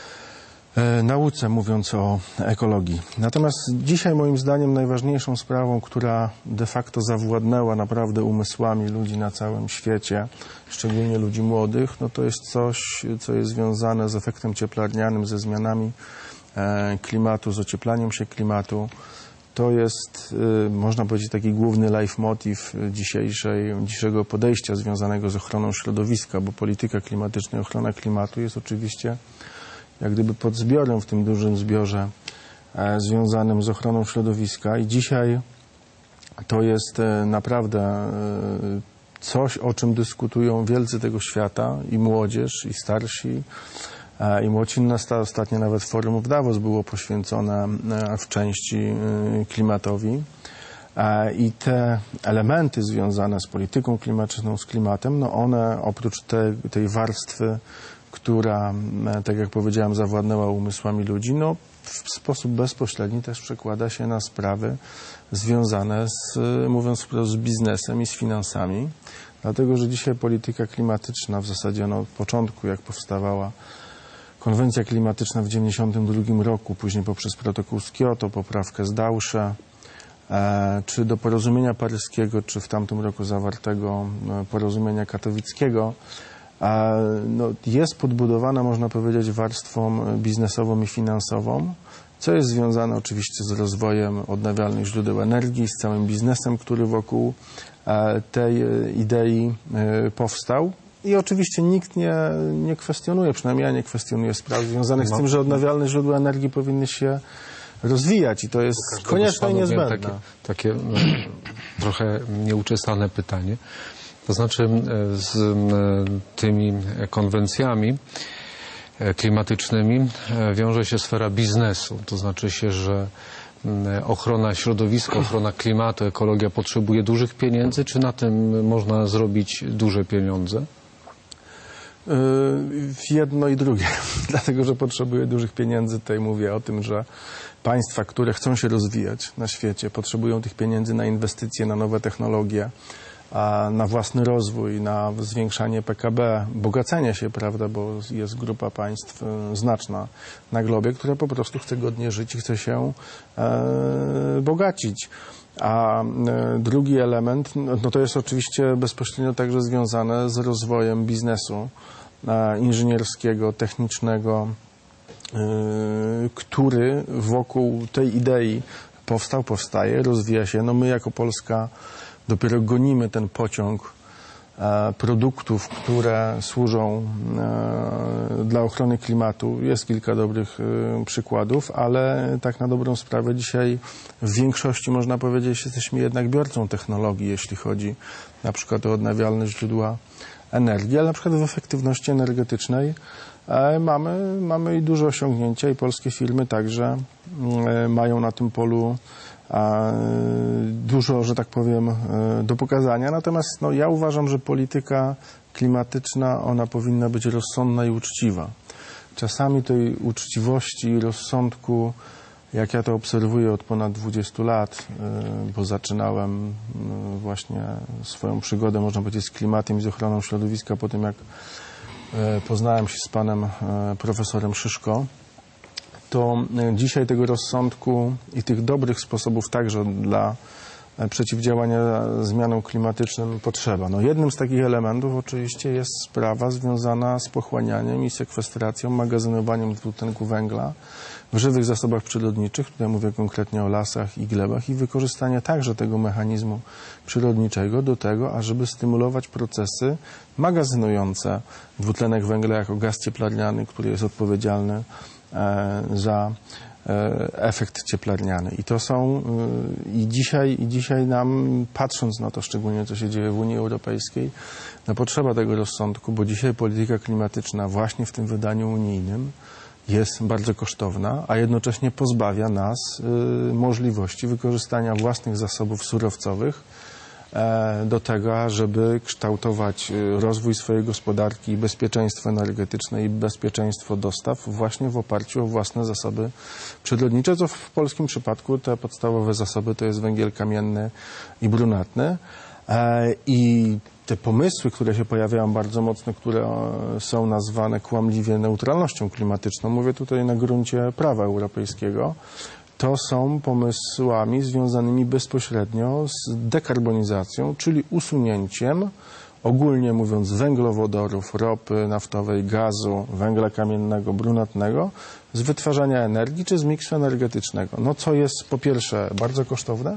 nauce, mówiąc o ekologii. Natomiast dzisiaj moim zdaniem najważniejszą sprawą, która de facto zawładnęła naprawdę umysłami ludzi na całym świecie, szczególnie ludzi młodych, no to jest coś, co jest związane z efektem cieplarnianym, ze zmianami klimatu, z ocieplaniem się klimatu. To jest, można powiedzieć, taki główny leitmotiv dzisiejszego podejścia związanego z ochroną środowiska, bo polityka klimatyczna i ochrona klimatu jest oczywiście jak gdyby podzbiorem w tym dużym zbiorze związanym z ochroną środowiska i dzisiaj to jest naprawdę coś, o czym dyskutują wielcy tego świata i młodzież, i starsi, i młodsi. Ostatnio nawet forum w Davos było poświęcone w części klimatowi i te elementy związane z polityką klimatyczną, z klimatem, no one oprócz tej warstwy, która, tak jak powiedziałem, zawładnęła umysłami ludzi, no w sposób bezpośredni też przekłada się na sprawy związane z, mówiąc wprost, z biznesem i z finansami. Dlatego, że dzisiaj polityka klimatyczna w zasadzie od początku, jak powstawała konwencja klimatyczna w 1992 roku, później poprzez protokół z Kioto, poprawkę z Dausze, czy do porozumienia paryskiego, czy w tamtym roku zawartego porozumienia katowickiego, no, jest podbudowana, można powiedzieć, warstwą biznesową i finansową, co jest związane oczywiście z rozwojem odnawialnych źródeł energii, z całym biznesem, który wokół tej idei powstał I oczywiście nikt nie kwestionuje, przynajmniej ja nie kwestionuję spraw związanych z tym, że odnawialne źródła energii powinny się rozwijać i to jest konieczne i niezbędne. Takie trochę nieuczesane pytanie. To znaczy z tymi konwencjami klimatycznymi wiąże się sfera biznesu. To znaczy się, że ochrona środowiska, ochrona klimatu, ekologia potrzebuje dużych pieniędzy, czy na tym można zrobić duże pieniądze? Jedno i drugie. Dlatego, że potrzebuje dużych pieniędzy. Tutaj mówię o tym, że państwa, które chcą się rozwijać na świecie, potrzebują tych pieniędzy na inwestycje, na nowe technologie, na własny rozwój, na zwiększanie PKB, bogacenie się, prawda, bo jest grupa państw znaczna na globie, która po prostu chce godnie żyć i chce się bogacić. A drugi element, no to jest oczywiście bezpośrednio także związane z rozwojem biznesu inżynierskiego, technicznego, który wokół tej idei powstaje, rozwija się. No my jako Polska dopiero gonimy ten pociąg produktów, które służą dla ochrony klimatu. Jest kilka dobrych przykładów, ale tak na dobrą sprawę dzisiaj w większości, można powiedzieć, jesteśmy jednak biorcą technologii, jeśli chodzi na przykład o odnawialne źródła energii, ale na przykład w efektywności energetycznej mamy i duże osiągnięcia i polskie firmy także mają na tym polu dużo, że tak powiem, do pokazania. Natomiast no, ja uważam, że polityka klimatyczna, ona powinna być rozsądna i uczciwa. Czasami tej uczciwości i rozsądku, jak ja to obserwuję od ponad 20 lat, bo zaczynałem właśnie swoją przygodę, można powiedzieć, z klimatem i z ochroną środowiska po tym, jak poznałem się z panem profesorem Szyszko, to dzisiaj tego rozsądku i tych dobrych sposobów także dla przeciwdziałania zmianom klimatycznym potrzeba. No jednym z takich elementów oczywiście jest sprawa związana z pochłanianiem i sekwestracją, magazynowaniem dwutlenku węgla w żywych zasobach przyrodniczych, tutaj mówię konkretnie o lasach i glebach, i wykorzystanie także tego mechanizmu przyrodniczego do tego, ażeby stymulować procesy magazynujące dwutlenek węgla jako gaz cieplarniany, który jest odpowiedzialny za efekt cieplarniany. I to są i dzisiaj nam, patrząc na to szczególnie, co się dzieje w Unii Europejskiej, no potrzeba tego rozsądku, bo dzisiaj polityka klimatyczna właśnie w tym wydaniu unijnym jest bardzo kosztowna, a jednocześnie pozbawia nas możliwości wykorzystania własnych zasobów surowcowych do tego, żeby kształtować rozwój swojej gospodarki, bezpieczeństwo energetyczne i bezpieczeństwo dostaw właśnie w oparciu o własne zasoby przyrodnicze, co w polskim przypadku te podstawowe zasoby to jest węgiel kamienny i brunatny. I te pomysły, które się pojawiają bardzo mocno, które są nazwane kłamliwie neutralnością klimatyczną, mówię tutaj na gruncie prawa europejskiego, to są pomysłami związanymi bezpośrednio z dekarbonizacją, czyli usunięciem, ogólnie mówiąc, węglowodorów, ropy naftowej, gazu, węgla kamiennego, brunatnego z wytwarzania energii czy z miksu energetycznego. No co jest po pierwsze bardzo kosztowne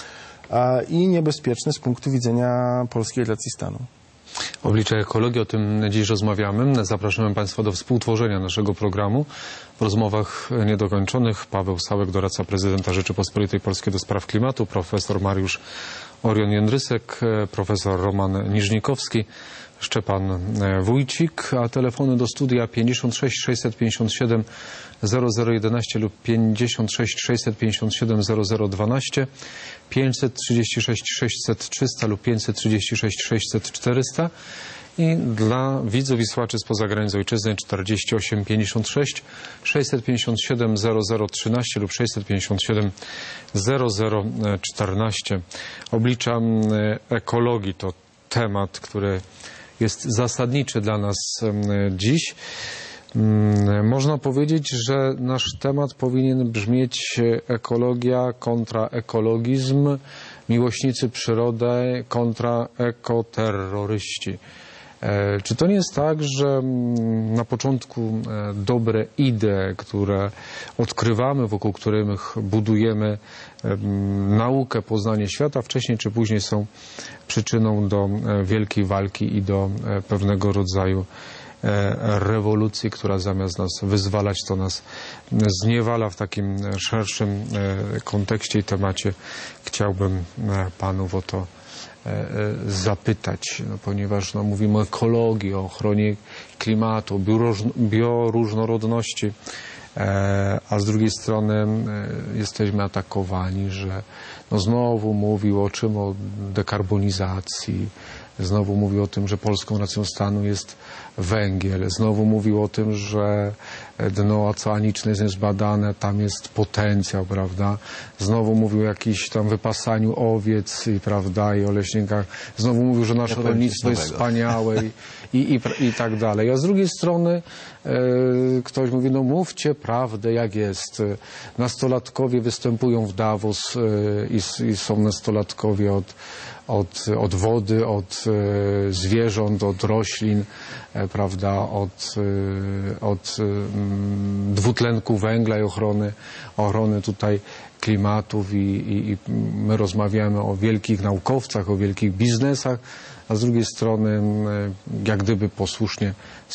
i niebezpieczne z punktu widzenia polskiej racji stanu. W obliczu ekologii, o tym dziś rozmawiamy. Zapraszamy Państwa do współtworzenia naszego programu. W rozmowach niedokończonych Paweł Sałek, doradca prezydenta Rzeczypospolitej Polskiej do spraw klimatu, profesor Mariusz Orion-Jędrysek, profesor Roman Niżnikowski, Szczepan Wójcik, a telefony do studia 56 657 0011 lub 56 657 0012, 536 600 300 lub 536 600 400 i dla widzów i słuchaczy spoza granic ojczyzny 48 56 657 0013 lub 657 0014. Oblicza ekologii to temat, który jest zasadniczy dla nas dziś. Można powiedzieć, że nasz temat powinien brzmieć ekologia kontra ekologizm, miłośnicy przyrody kontra ekoterroryści. Czy to nie jest tak, że na początku dobre idee, które odkrywamy, wokół których budujemy naukę, poznanie świata, wcześniej czy później są przyczyną do wielkiej walki i do pewnego rodzaju rewolucji, która zamiast nas wyzwalać, to nas zniewala? W takim szerszym kontekście i temacie chciałbym panów o to zapytać, ponieważ mówimy o ekologii, o ochronie klimatu, o bioróżnorodności, a z drugiej strony jesteśmy atakowani, że znowu mówił o czym? O dekarbonizacji, znowu mówił o tym, że polską racją stanu jest węgiel, znowu mówił o tym, że dno oceaniczne jest niezbadane, tam jest potencjał, prawda? Znowu mówił o jakimś tam wypasaniu owiec, prawda, i o leśnikach. Znowu mówił, że nasze rolnictwo jest wspaniałe i tak dalej. A z drugiej strony ktoś mówi, mówcie prawdę jak jest. Nastolatkowie występują w Davos i są nastolatkowie od wody, od zwierząt, od roślin, prawda, od dwutlenku węgla i ochrony tutaj klimatów i my rozmawiamy o wielkich naukowcach, o wielkich biznesach, a z drugiej strony jak gdyby posłusznie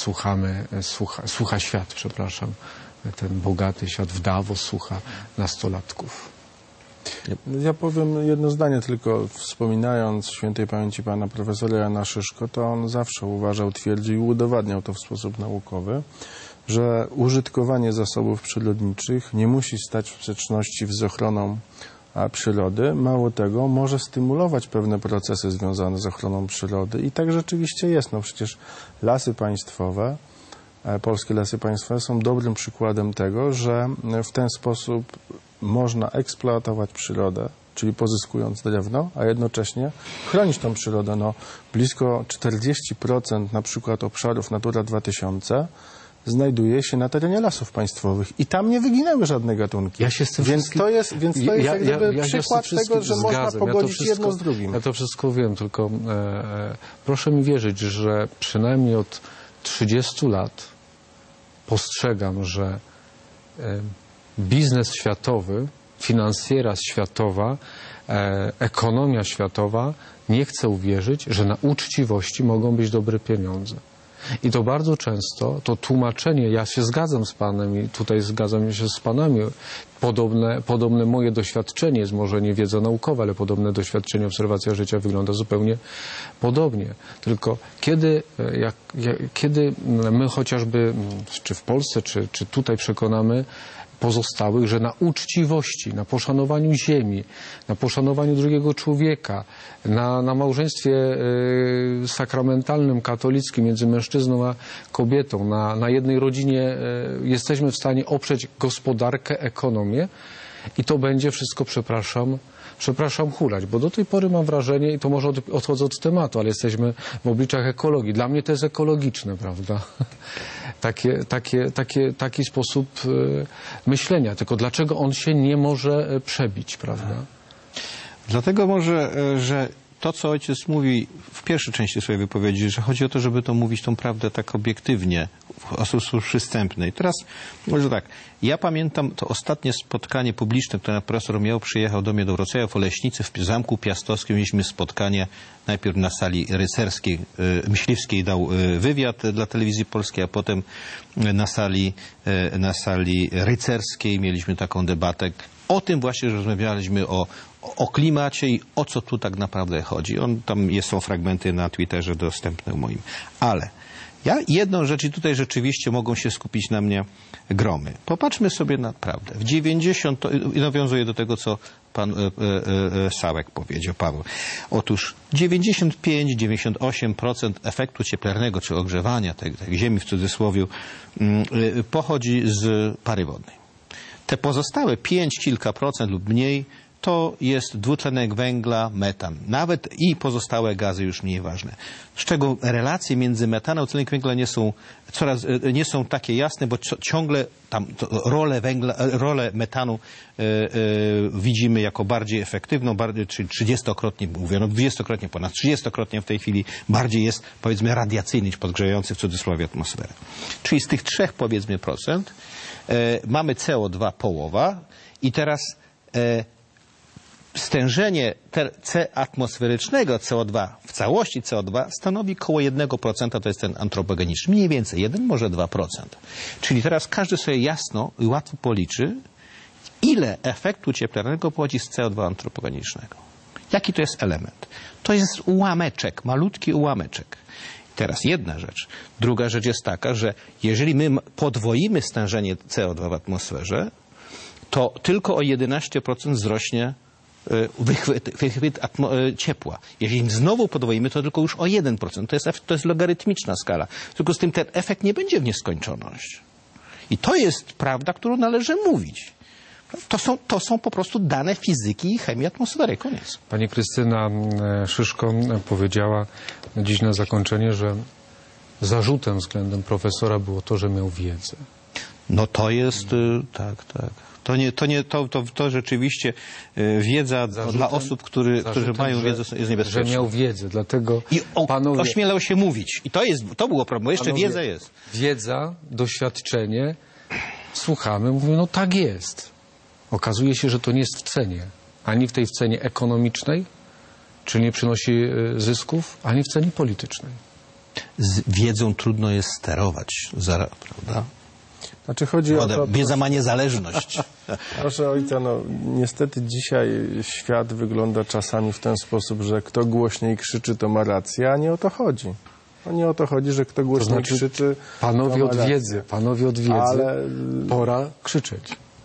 słucha świat, przepraszam, ten bogaty świat w Davos słucha nastolatków. Ja powiem jedno zdanie tylko, wspominając świętej pamięci pana profesora Jana Szyszko, to on zawsze uważał, twierdził i udowadniał to w sposób naukowy, że użytkowanie zasobów przyrodniczych nie musi stać w sprzeczności z ochroną przyrody. Mało tego, może stymulować pewne procesy związane z ochroną przyrody i tak rzeczywiście jest. Przecież lasy państwowe, polskie lasy państwowe są dobrym przykładem tego, że w ten sposób można eksploatować przyrodę, czyli pozyskując drewno, a jednocześnie chronić tą przyrodę. Blisko 40% na przykład obszarów Natura 2000 znajduje się na terenie lasów państwowych i tam nie wyginęły żadne gatunki. Ja się z tym to jest przykład tego, że można pogodzić jedno z drugim. Ja to wszystko wiem, tylko proszę mi wierzyć, że przynajmniej od 30 lat postrzegam, że biznes światowy, finansjera światowa, ekonomia światowa nie chce uwierzyć, że na uczciwości mogą być dobre pieniądze. I to bardzo często, to tłumaczenie, ja się zgadzam z panem i tutaj zgadzam się z panami, podobne moje doświadczenie jest może nie wiedza naukowa, ale podobne doświadczenie, obserwacja życia wygląda zupełnie podobnie. Tylko kiedy my chociażby, czy w Polsce, czy tutaj przekonamy pozostałych, że na uczciwości, na poszanowaniu ziemi, na poszanowaniu drugiego człowieka, na małżeństwie sakramentalnym, katolickim między mężczyzną a kobietą, na jednej rodzinie jesteśmy w stanie oprzeć gospodarkę, ekonomię i to będzie wszystko, przepraszam, hulać, bo do tej pory mam wrażenie, i to może odchodzę od tematu, ale jesteśmy w obliczach ekologii. Dla mnie to jest ekologiczne, prawda? Taki sposób myślenia. Tylko dlaczego on się nie może przebić, prawda? Dlatego może, że to, co ojciec mówi w pierwszej części swojej wypowiedzi, że chodzi o to, żeby to mówić tą prawdę tak obiektywnie, w sposób przystępny. Teraz może tak, ja pamiętam to ostatnie spotkanie publiczne, które profesor miał, przyjechał do mnie do Wrocławia w Oleśnicy, w Zamku Piastowskim. Mieliśmy spotkanie najpierw na sali rycerskiej, Myśliwskiej dał wywiad dla telewizji polskiej, a potem na sali rycerskiej mieliśmy taką debatę. O tym właśnie, że rozmawialiśmy o klimacie i o co tu tak naprawdę chodzi. Tam są fragmenty na Twitterze dostępne moim. Ale jedną rzecz, i tutaj rzeczywiście mogą się skupić na mnie gromy. Popatrzmy sobie na prawdę. W 90, i nawiązuję do tego, co pan Sałek powiedział, Paweł. Otóż 95-98% efektu cieplarnego, czy ogrzewania tej ziemi w cudzysłowie, pochodzi z pary wodnej. Te pozostałe 5 kilka procent lub mniej to jest dwutlenek węgla, metan. Nawet i pozostałe gazy już mniej ważne. Z czego relacje między metanem a dwutlenkiem węgla nie są takie jasne, bo ciągle tam rolę metanu widzimy jako bardziej efektywną, czyli 30-krotnie, mówiono 20-krotnie, ponad 30-krotnie w tej chwili bardziej jest, powiedzmy, radiacyjny niż podgrzewający w cudzysłowie atmosferę. Czyli z tych 3, powiedzmy, procent mamy CO2 połowa i teraz stężenie atmosferycznego CO2 w całości CO2 stanowi około 1%, to jest ten antropogeniczny. Mniej więcej 1, może 2%. Czyli teraz każdy sobie jasno i łatwo policzy, ile efektu cieplarnego pochodzi z CO2 antropogenicznego. Jaki to jest element? To jest ułameczek, malutki ułameczek. Teraz jedna rzecz. Druga rzecz jest taka, że jeżeli my podwoimy stężenie CO2 w atmosferze, to tylko o 11% wzrośnie wychwyt ciepła. Jeżeli znowu podwoimy, to tylko już o 1%. To jest logarytmiczna skala. W związku z tym ten efekt nie będzie w nieskończoność. I to jest prawda, którą należy mówić. To są po prostu dane fizyki i chemii atmosfery. Koniec. Pani Krystyna Szyszko powiedziała dziś na zakończenie, że zarzutem względem profesora było to, że miał wiedzę. No to jest, tak. To rzeczywiście wiedza dla osób, którzy mają wiedzę, jest niebezpieczna. Że miał wiedzę, dlatego I ośmielał się mówić. I to było problem, bo jeszcze wiedza jest. Wiedza, doświadczenie, słuchamy, mówimy, no tak jest. Okazuje się, że to nie jest w cenie. Ani w tej cenie ekonomicznej, czyli nie przynosi zysków, ani w cenie politycznej. Z wiedzą trudno jest sterować, prawda? Znaczy chodzi o to, wiedza ma niezależność. Proszę ojca, niestety dzisiaj świat wygląda czasami w ten sposób, że kto głośniej krzyczy, to ma rację, a nie o to chodzi. Nie o to chodzi, że kto głośniej krzyczy, panowie od wiedzy, ale pora krzyczeć.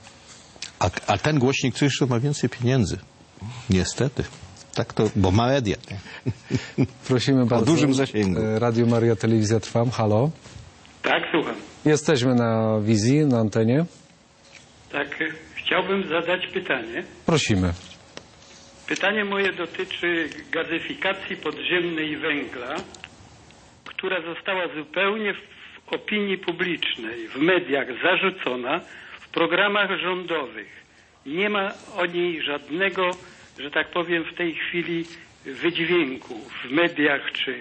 A ten głośnik krzyczy ma więcej pieniędzy. Niestety. Tak to, bo ma media. Prosimy bardzo. O dużym zasięgu. Radio Maria, Telewizja Trwam. Halo? Tak, słucham. Jesteśmy na wizji, na antenie. Tak, chciałbym zadać pytanie. Prosimy. Pytanie moje dotyczy gazyfikacji podziemnej węgla, która została zupełnie w opinii publicznej, w mediach zarzucona, w programach rządowych. Nie ma o niej żadnego, że tak powiem, w tej chwili wydźwięku w mediach, czy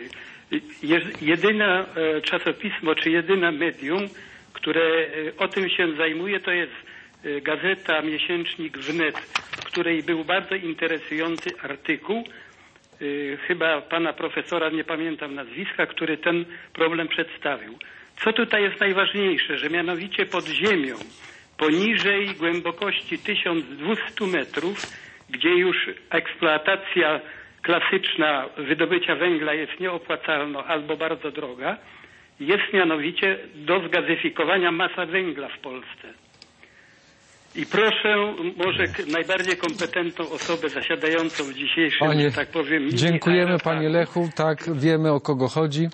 jedyne czasopismo, czy jedyne medium, które o tym się zajmuje, to jest gazeta, miesięcznik Wnet, w której był bardzo interesujący artykuł, chyba pana profesora, nie pamiętam nazwiska, który ten problem przedstawił. Co tutaj jest najważniejsze, że mianowicie pod ziemią, poniżej głębokości 1200 metrów, gdzie już eksploatacja klasyczna wydobycia węgla jest nieopłacalna albo bardzo droga, jest mianowicie do zgazyfikowania masa węgla w Polsce. I proszę może najbardziej kompetentną osobę zasiadającą w dzisiejszym, że tak powiem... Dziękujemy panie Lechu, tak, wiemy o kogo chodzi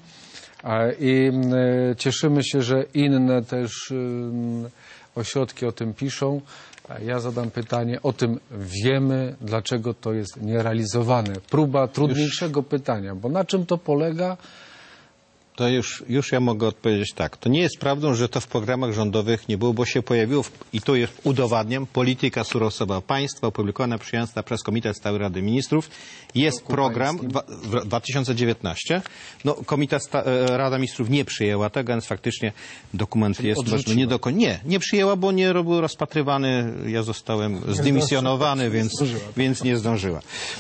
i cieszymy się, że inne też ośrodki o tym piszą. Ja zadam pytanie, o tym wiemy, dlaczego to jest nierealizowane. Próba trudniejszego pytania, bo na czym to polega? To już ja mogę odpowiedzieć tak. To nie jest prawdą, że to w programach rządowych nie było, bo się pojawiło, i tu jest udowadniam, polityka surowcowa państwa opublikowana, przyjęta przez Komitet Stały Rady Ministrów. Jest program w 2019. No, Rada Ministrów nie przyjęła tego, więc faktycznie dokument jest... Nie przyjęła, bo nie był rozpatrywany. Ja zostałem zdymisjonowany, więc nie zdążyła.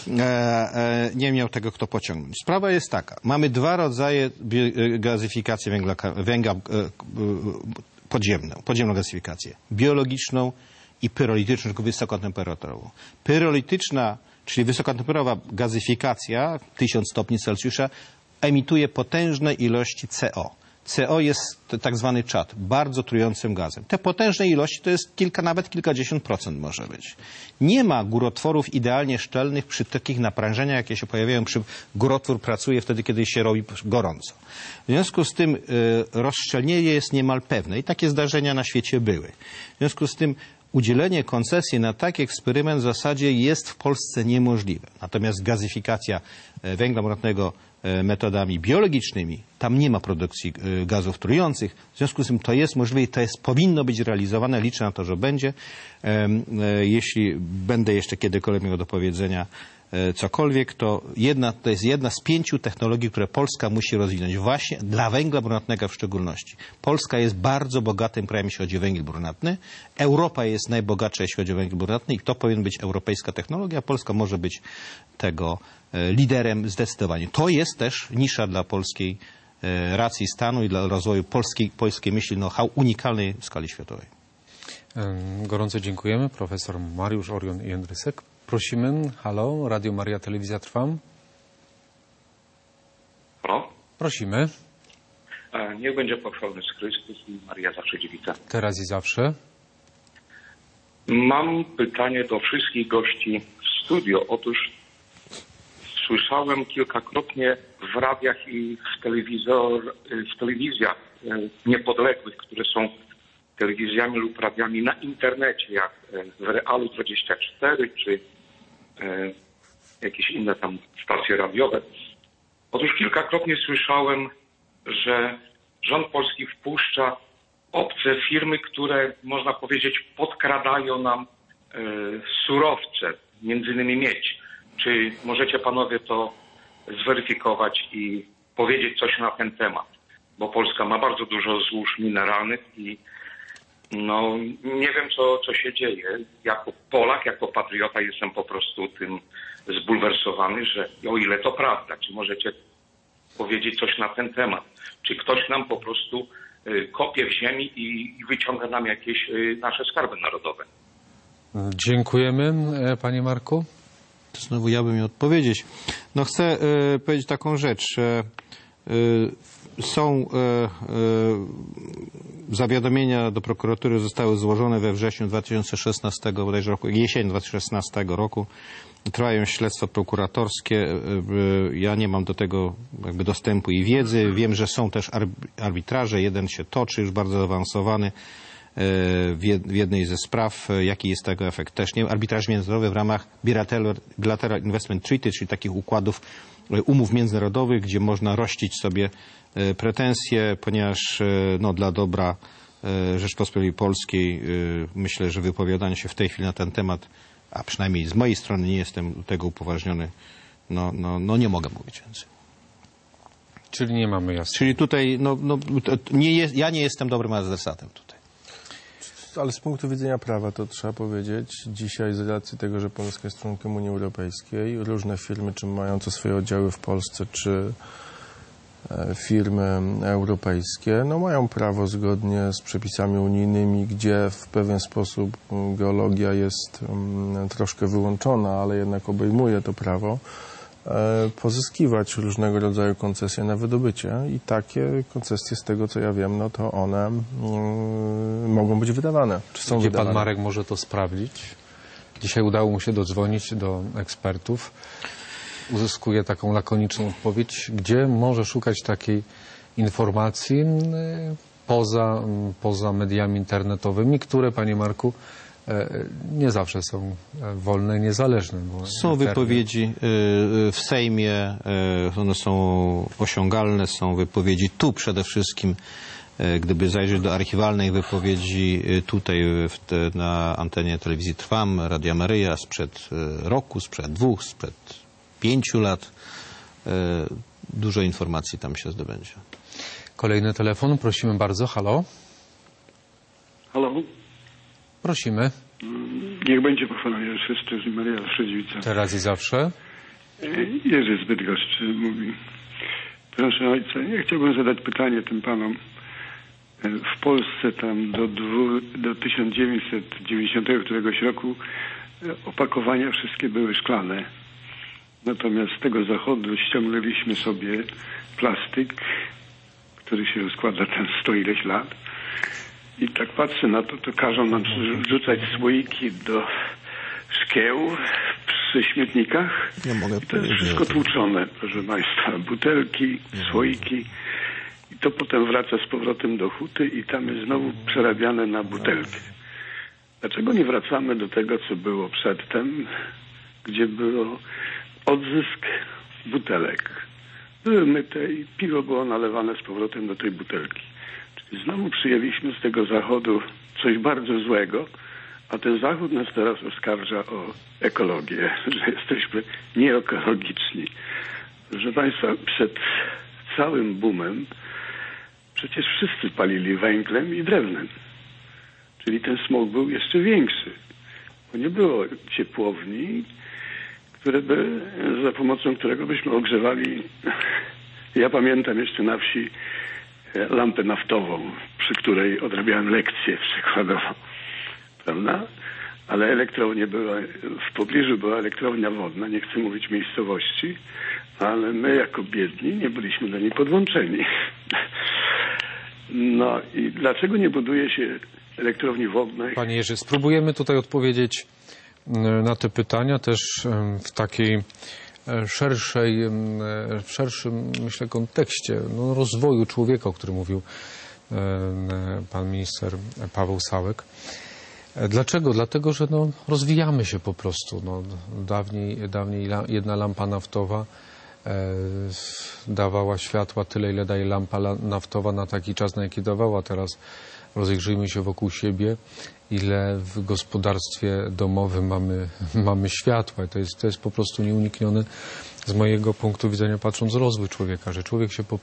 Nie miał tego kto pociągnąć. Sprawa jest taka. Mamy 2 rodzaje gazyfikacji węgla podziemną gazyfikację. Biologiczną i pyrolityczną, tylko wysokotemperaturową. Pyrolityczna, czyli wysokotemperaturowa gazyfikacja, 1000 stopni Celsjusza, emituje potężne ilości CO. CO jest tak zwany czad, bardzo trującym gazem. Te potężne ilości to jest nawet kilkadziesiąt procent może być. Nie ma górotworów idealnie szczelnych przy takich naprężeniach, jakie się pojawiają górotwór pracuje wtedy, kiedy się robi gorąco. W związku z tym rozszczelnienie jest niemal pewne i takie zdarzenia na świecie były. W związku z tym udzielenie koncesji na taki eksperyment w zasadzie jest w Polsce niemożliwe. Natomiast gazyfikacja węgla brunatnego metodami biologicznymi, tam nie ma produkcji gazów trujących, w związku z tym to jest możliwe i to powinno być realizowane. Liczę na to, że będzie. Jeśli będę jeszcze kiedykolwiek miał do powiedzenia cokolwiek, to jest jedna z 5 technologii, które Polska musi rozwinąć właśnie dla węgla brunatnego w szczególności. Polska jest bardzo bogatym krajem, jeśli chodzi o węgiel brunatny. Europa jest najbogatsza, jeśli chodzi o węgiel brunatny i to powinna być europejska technologia. Polska może być tego liderem zdecydowanie. To jest też nisza dla polskiej racji stanu i dla rozwoju polskiej myśli know-how unikalnej w skali światowej. Gorąco dziękujemy. Profesor Mariusz Orion Jędrysek. Prosimy. Halo, Radio Maria, Telewizja Trwam. Halo? Prosimy. Niech będzie pochwalony Chrystus i Maria zawsze dziewica. Teraz i zawsze. Mam pytanie do wszystkich gości w studio. Otóż słyszałem kilkakrotnie w radiach i w telewizjach niepodległych, które są telewizjami lub radiami na internecie, jak w Realu 24 czy jakieś inne tam stacje radiowe. Otóż kilkakrotnie słyszałem, że rząd polski wpuszcza obce firmy, które, można powiedzieć, podkradają nam surowce, między innymi miedź. Czy możecie panowie to zweryfikować i powiedzieć coś na ten temat? Bo Polska ma bardzo dużo złóż mineralnych i no, nie wiem, co się dzieje. Jako Polak, jako patriota jestem po prostu tym zbulwersowany, że o ile to prawda, czy możecie powiedzieć coś na ten temat? Czy ktoś nam po prostu kopie w ziemi i wyciąga nam jakieś nasze skarby narodowe? Dziękujemy, panie Marku. To znowu ja bym miał odpowiedzieć. No chcę powiedzieć taką rzecz. Są zawiadomienia do prokuratury zostały złożone we wrześniu 2016 bodajże roku, jesień 2016 roku. Trwają śledztwa prokuratorskie. Ja nie mam do tego jakby dostępu i wiedzy. Wiem, że są też arbitraże. Jeden się toczy, już bardzo zaawansowany w jednej ze spraw. Jaki jest tego efekt? Też nie. Arbitraż międzynarodowy w ramach Bilateral Investment Treaty, czyli takich umów międzynarodowych, gdzie można rościć sobie pretensje, ponieważ no, dla dobra Rzeczpospolitej Polskiej myślę, że wypowiadanie się w tej chwili na ten temat, a przynajmniej z mojej strony nie jestem do tego upoważniony, no nie mogę mówić więcej. Czyli nie mamy jasności. Czyli tutaj ja nie jestem dobrym adresatem tutaj. Ale z punktu widzenia prawa to trzeba powiedzieć, dzisiaj z racji tego, że Polska jest członkiem Unii Europejskiej, różne firmy, czy mające swoje oddziały w Polsce, czy firmy europejskie, no mają prawo zgodnie z przepisami unijnymi, gdzie w pewien sposób geologia jest troszkę wyłączona, ale jednak obejmuje to prawo, pozyskiwać różnego rodzaju koncesje na wydobycie i takie koncesje, z tego co ja wiem, no to one mogą być wydawane. Czy są wydawane? Pan Marek może to sprawdzić? Dzisiaj udało mu się dodzwonić do ekspertów. Uzyskuje taką lakoniczną odpowiedź, gdzie może szukać takiej informacji poza mediami internetowymi, które, panie Marku, nie zawsze są wolne i niezależne. Są wypowiedzi w Sejmie, one są osiągalne, są wypowiedzi tu przede wszystkim. Gdyby zajrzeć do archiwalnej wypowiedzi tutaj na antenie telewizji Trwam, Radia Maryja sprzed roku, sprzed 2, sprzed 5 lat, dużo informacji tam się zdobędzie. Kolejny telefon, prosimy bardzo. Halo? Halo? Prosimy. Niech będzie pochwalony Jezus Chrystus i Maria zawsze dziewica. Teraz i zawsze. Jerzy z Bydgoszczy mówi. Proszę ojca, ja chciałbym zadać pytanie tym panom. W Polsce tam do 1990 któregoś roku opakowania wszystkie były szklane. Natomiast z tego zachodu ściągnęliśmy sobie plastyk, który się rozkłada tam 100 ileś lat. I tak patrzę na to każą nam rzucać słoiki do szkieł przy śmietnikach. Nie mogę I to jest wszystko tłuczone, proszę państwa. Butelki, słoiki. I to potem wraca z powrotem do huty i tam jest znowu przerabiane na butelkę. Dlaczego nie wracamy do tego, co było przedtem, gdzie było odzysk butelek? Były myte i piwo było nalewane z powrotem do tej butelki. Czyli znowu przyjęliśmy z tego Zachodu coś bardzo złego, a ten Zachód nas teraz oskarża o ekologię, że jesteśmy nieekologiczni. Proszę Państwa, przed całym boomem przecież wszyscy palili węglem i drewnem. Czyli ten smog był jeszcze większy, bo nie było ciepłowni, za pomocą którego byśmy ogrzewali, ja pamiętam jeszcze na wsi, lampę naftową, przy której odrabiałem lekcje przykładowo, prawda? Ale elektrownie były, w pobliżu była elektrownia wodna, nie chcę mówić miejscowości, ale my jako biedni nie byliśmy do niej podłączeni. No i dlaczego nie buduje się elektrowni wodnej? Panie Jerzy, spróbujemy tutaj odpowiedzieć na te pytania też w takiej szerszym, myślę, kontekście rozwoju człowieka, o którym mówił pan minister Paweł Sałek. Dlaczego? Dlatego, że rozwijamy się po prostu. Dawniej jedna lampa naftowa dawała światła tyle, ile daje lampa naftowa na taki czas, na jaki dawała. Teraz rozejrzyjmy się wokół siebie, ile w gospodarstwie domowym mamy światła. To jest po prostu nieuniknione z mojego punktu widzenia, patrząc rozwój człowieka, że człowiek się po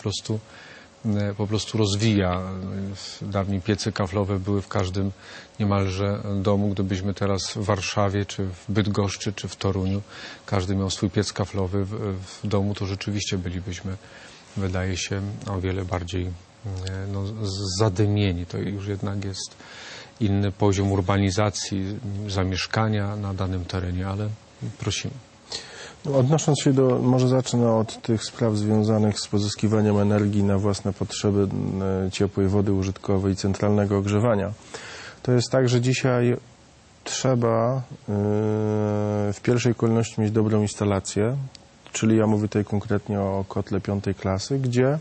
prostu rozwija. Dawniej piece kaflowe były w każdym niemalże domu. Gdybyśmy teraz w Warszawie, czy w Bydgoszczy, czy w Toruniu, każdy miał swój piec kaflowy w domu, to rzeczywiście bylibyśmy, wydaje się, o wiele bardziej zadymieni. To już jednak jest inny poziom urbanizacji, zamieszkania na danym terenie, ale prosimy. Odnosząc się może zacznę od tych spraw związanych z pozyskiwaniem energii na własne potrzeby ciepłej wody użytkowej i centralnego ogrzewania. To jest tak, że dzisiaj trzeba w pierwszej kolejności mieć dobrą instalację, czyli ja mówię tutaj konkretnie o kotle 5. klasy, gdzie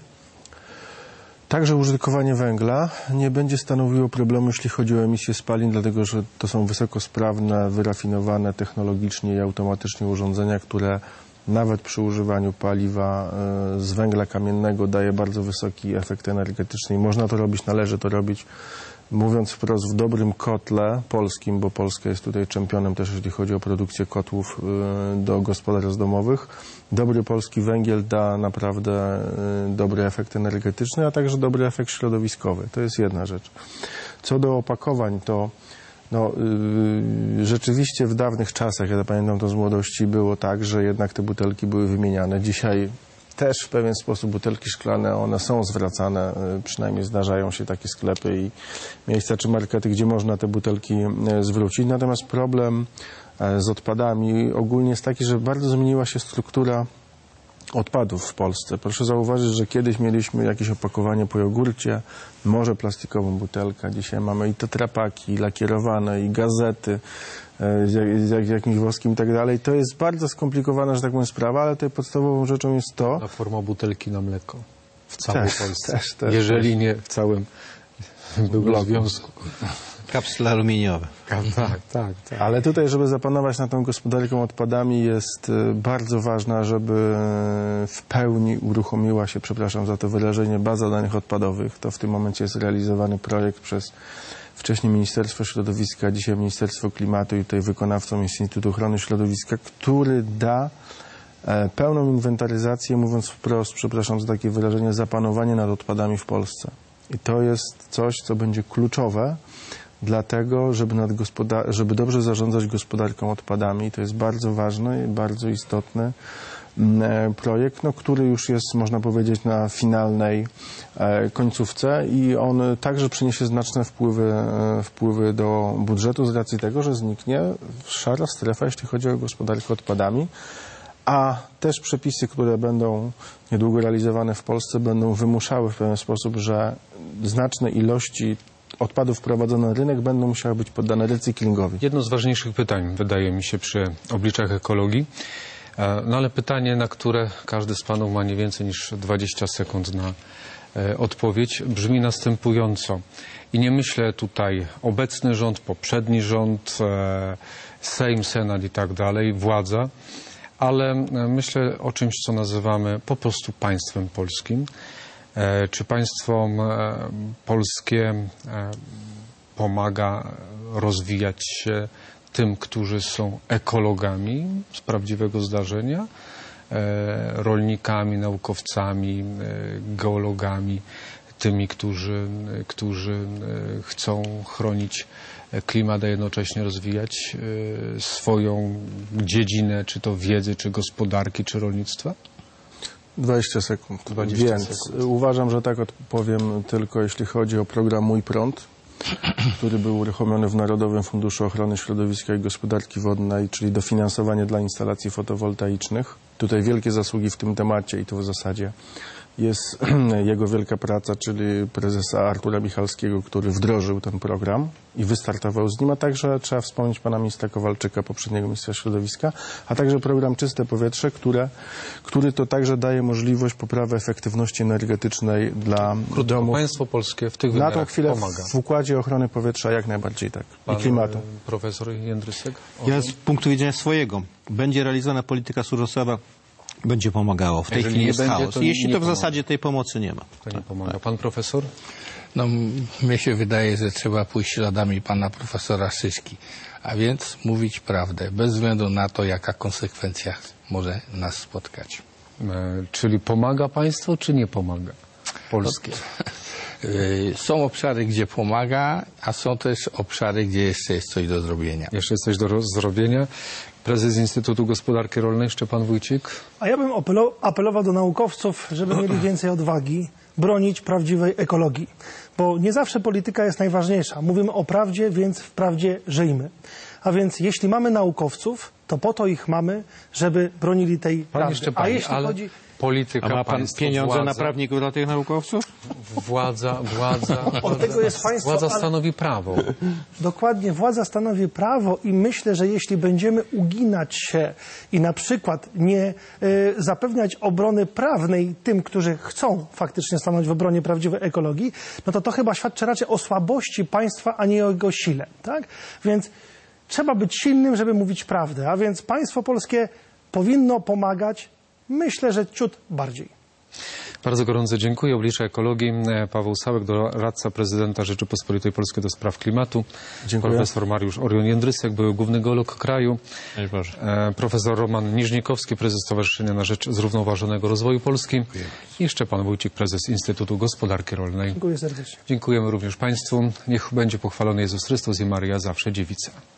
także użytkowanie węgla nie będzie stanowiło problemu, jeśli chodzi o emisję spalin, dlatego że to są wysokosprawne, wyrafinowane technologicznie i automatycznie urządzenia, które nawet przy używaniu paliwa z węgla kamiennego daje bardzo wysoki efekt energetyczny i można to robić, należy to robić, mówiąc wprost, w dobrym kotle polskim, bo Polska jest tutaj czempionem też, jeśli chodzi o produkcję kotłów do gospodarstw domowych. Dobry polski węgiel da naprawdę dobry efekt energetyczny, a także dobry efekt środowiskowy. To jest jedna rzecz. Co do opakowań, to rzeczywiście w dawnych czasach, ja pamiętam to z młodości, było tak, że jednak te butelki były wymieniane. Dzisiaj też w pewien sposób butelki szklane, one są zwracane, przynajmniej zdarzają się takie sklepy i miejsca czy markety, gdzie można te butelki zwrócić. Natomiast problem z odpadami ogólnie jest taki, że bardzo zmieniła się struktura odpadów w Polsce. Proszę zauważyć, że kiedyś mieliśmy jakieś opakowanie po jogurcie, może plastikową butelkę. Dzisiaj mamy i tetrapaki, i lakierowane, i gazety z jakimś woskiem i tak dalej. To jest bardzo skomplikowana, że tak powiem, sprawa, ale tutaj podstawową rzeczą jest to... Ta forma butelki na mleko w całej Polsce. Też, jeżeli nie w całym byłym związku. Kapsle aluminiowe. Tak. Ale tutaj, żeby zapanować nad tą gospodarką odpadami, jest bardzo ważna, żeby w pełni uruchomiła się, przepraszam za to wyrażenie, baza danych odpadowych. To w tym momencie jest realizowany projekt przez wcześniej Ministerstwo Środowiska, dzisiaj Ministerstwo Klimatu i tutaj wykonawcą Instytut Ochrony Środowiska, który da pełną inwentaryzację, mówiąc wprost, przepraszam za takie wyrażenie, zapanowanie nad odpadami w Polsce. I to jest coś, co będzie kluczowe, dlatego, żeby dobrze zarządzać gospodarką odpadami. To jest bardzo ważny i bardzo istotny projekt, który już jest, można powiedzieć, na finalnej końcówce i on także przyniesie znaczne wpływy do budżetu z racji tego, że zniknie szara strefa, jeśli chodzi o gospodarkę odpadami, a też przepisy, które będą niedługo realizowane w Polsce, będą wymuszały w pewien sposób, że znaczne ilości odpadów wprowadzone na rynek będą musiały być poddane recyklingowi. Jedno z ważniejszych pytań, wydaje mi się, przy obliczach ekologii, ale pytanie, na które każdy z panów ma nie więcej niż 20 sekund na odpowiedź brzmi następująco. I nie myślę tutaj obecny rząd, poprzedni rząd, Sejm, Senat i tak dalej, władza, ale myślę o czymś, co nazywamy po prostu państwem polskim. Czy państwo polskie pomaga rozwijać się tym, którzy są ekologami z prawdziwego zdarzenia, rolnikami, naukowcami, geologami, tymi, którzy chcą chronić klimat, a jednocześnie rozwijać swoją dziedzinę, czy to wiedzy, czy gospodarki, czy rolnictwa? 20 sekund. 20 Więc sekund. uważam, że tak odpowiem tylko jeśli chodzi o program Mój Prąd, który był uruchomiony w Narodowym Funduszu Ochrony Środowiska i Gospodarki Wodnej, czyli dofinansowanie dla instalacji fotowoltaicznych. Tutaj wielkie zasługi w tym temacie i to w zasadzie jest jego wielka praca, czyli prezesa Artura Michalskiego, który wdrożył ten program i wystartował z nim, a także trzeba wspomnieć pana ministra Kowalczyka, poprzedniego ministra środowiska, a także program Czyste Powietrze, który to także daje możliwość poprawy efektywności energetycznej dla domów. Państwo polskie w tych Na tą wymiarach chwilę pomaga. w układzie ochrony powietrza jak najbardziej tak. I klimatu. Profesor Jędrysek? Ja z punktu widzenia swojego, będzie realizowana polityka surowcowa, będzie pomagało. W tej Jeżeli chwili nie jest będzie, chaos. to Jeśli nie to w pomaga. zasadzie tej pomocy nie ma. To nie pomaga. Pan profesor? No, mnie się wydaje, że trzeba pójść śladami pana profesora Szyszki, a więc mówić prawdę, bez względu na to, jaka konsekwencja może nas spotkać. Czyli pomaga państwo, czy nie pomaga? Polskie. Są obszary, gdzie pomaga, a są też obszary, gdzie jeszcze jest coś do zrobienia. Jeszcze jest coś do zrobienia. Prezes Instytutu Gospodarki Rolnej Szczepan Wójcik. A ja bym apelował do naukowców, żeby mieli więcej odwagi bronić prawdziwej ekologii. Bo nie zawsze polityka jest najważniejsza. Mówimy o prawdzie, więc w prawdzie żyjmy. A więc jeśli mamy naukowców, to po to ich mamy, żeby bronili tej prawdy. Szczepanie, A jeśli ale chodzi... polityka, A ma pan państwo, pieniądze władza, na prawników dla tych naukowców? Władza Od tego jest państwo, władza ale- stanowi prawo. Dokładnie, władza stanowi prawo i myślę, że jeśli będziemy uginać się i na przykład nie zapewniać obrony prawnej tym, którzy chcą faktycznie stanąć w obronie prawdziwej ekologii, no to chyba świadczy raczej o słabości państwa, a nie o jego sile, tak? Więc trzeba być silnym, żeby mówić prawdę, a więc państwo polskie powinno pomagać, myślę, że ciut bardziej. Bardzo gorąco dziękuję. Oblicza ekologii Paweł Sałek, doradca prezydenta Rzeczypospolitej Polskiej do spraw klimatu. Dziękuję. Profesor Mariusz Orion-Jędrysek, były główny geolog kraju. Cześć Boże. Profesor Roman Niżnikowski, prezes Stowarzyszenia na Rzecz Zrównoważonego Rozwoju Polski. I Szczepan Wójcik, prezes Instytutu Gospodarki Rolnej. Dziękuję serdecznie. Dziękujemy również Państwu. Niech będzie pochwalony Jezus Chrystus i Maryja zawsze dziewica.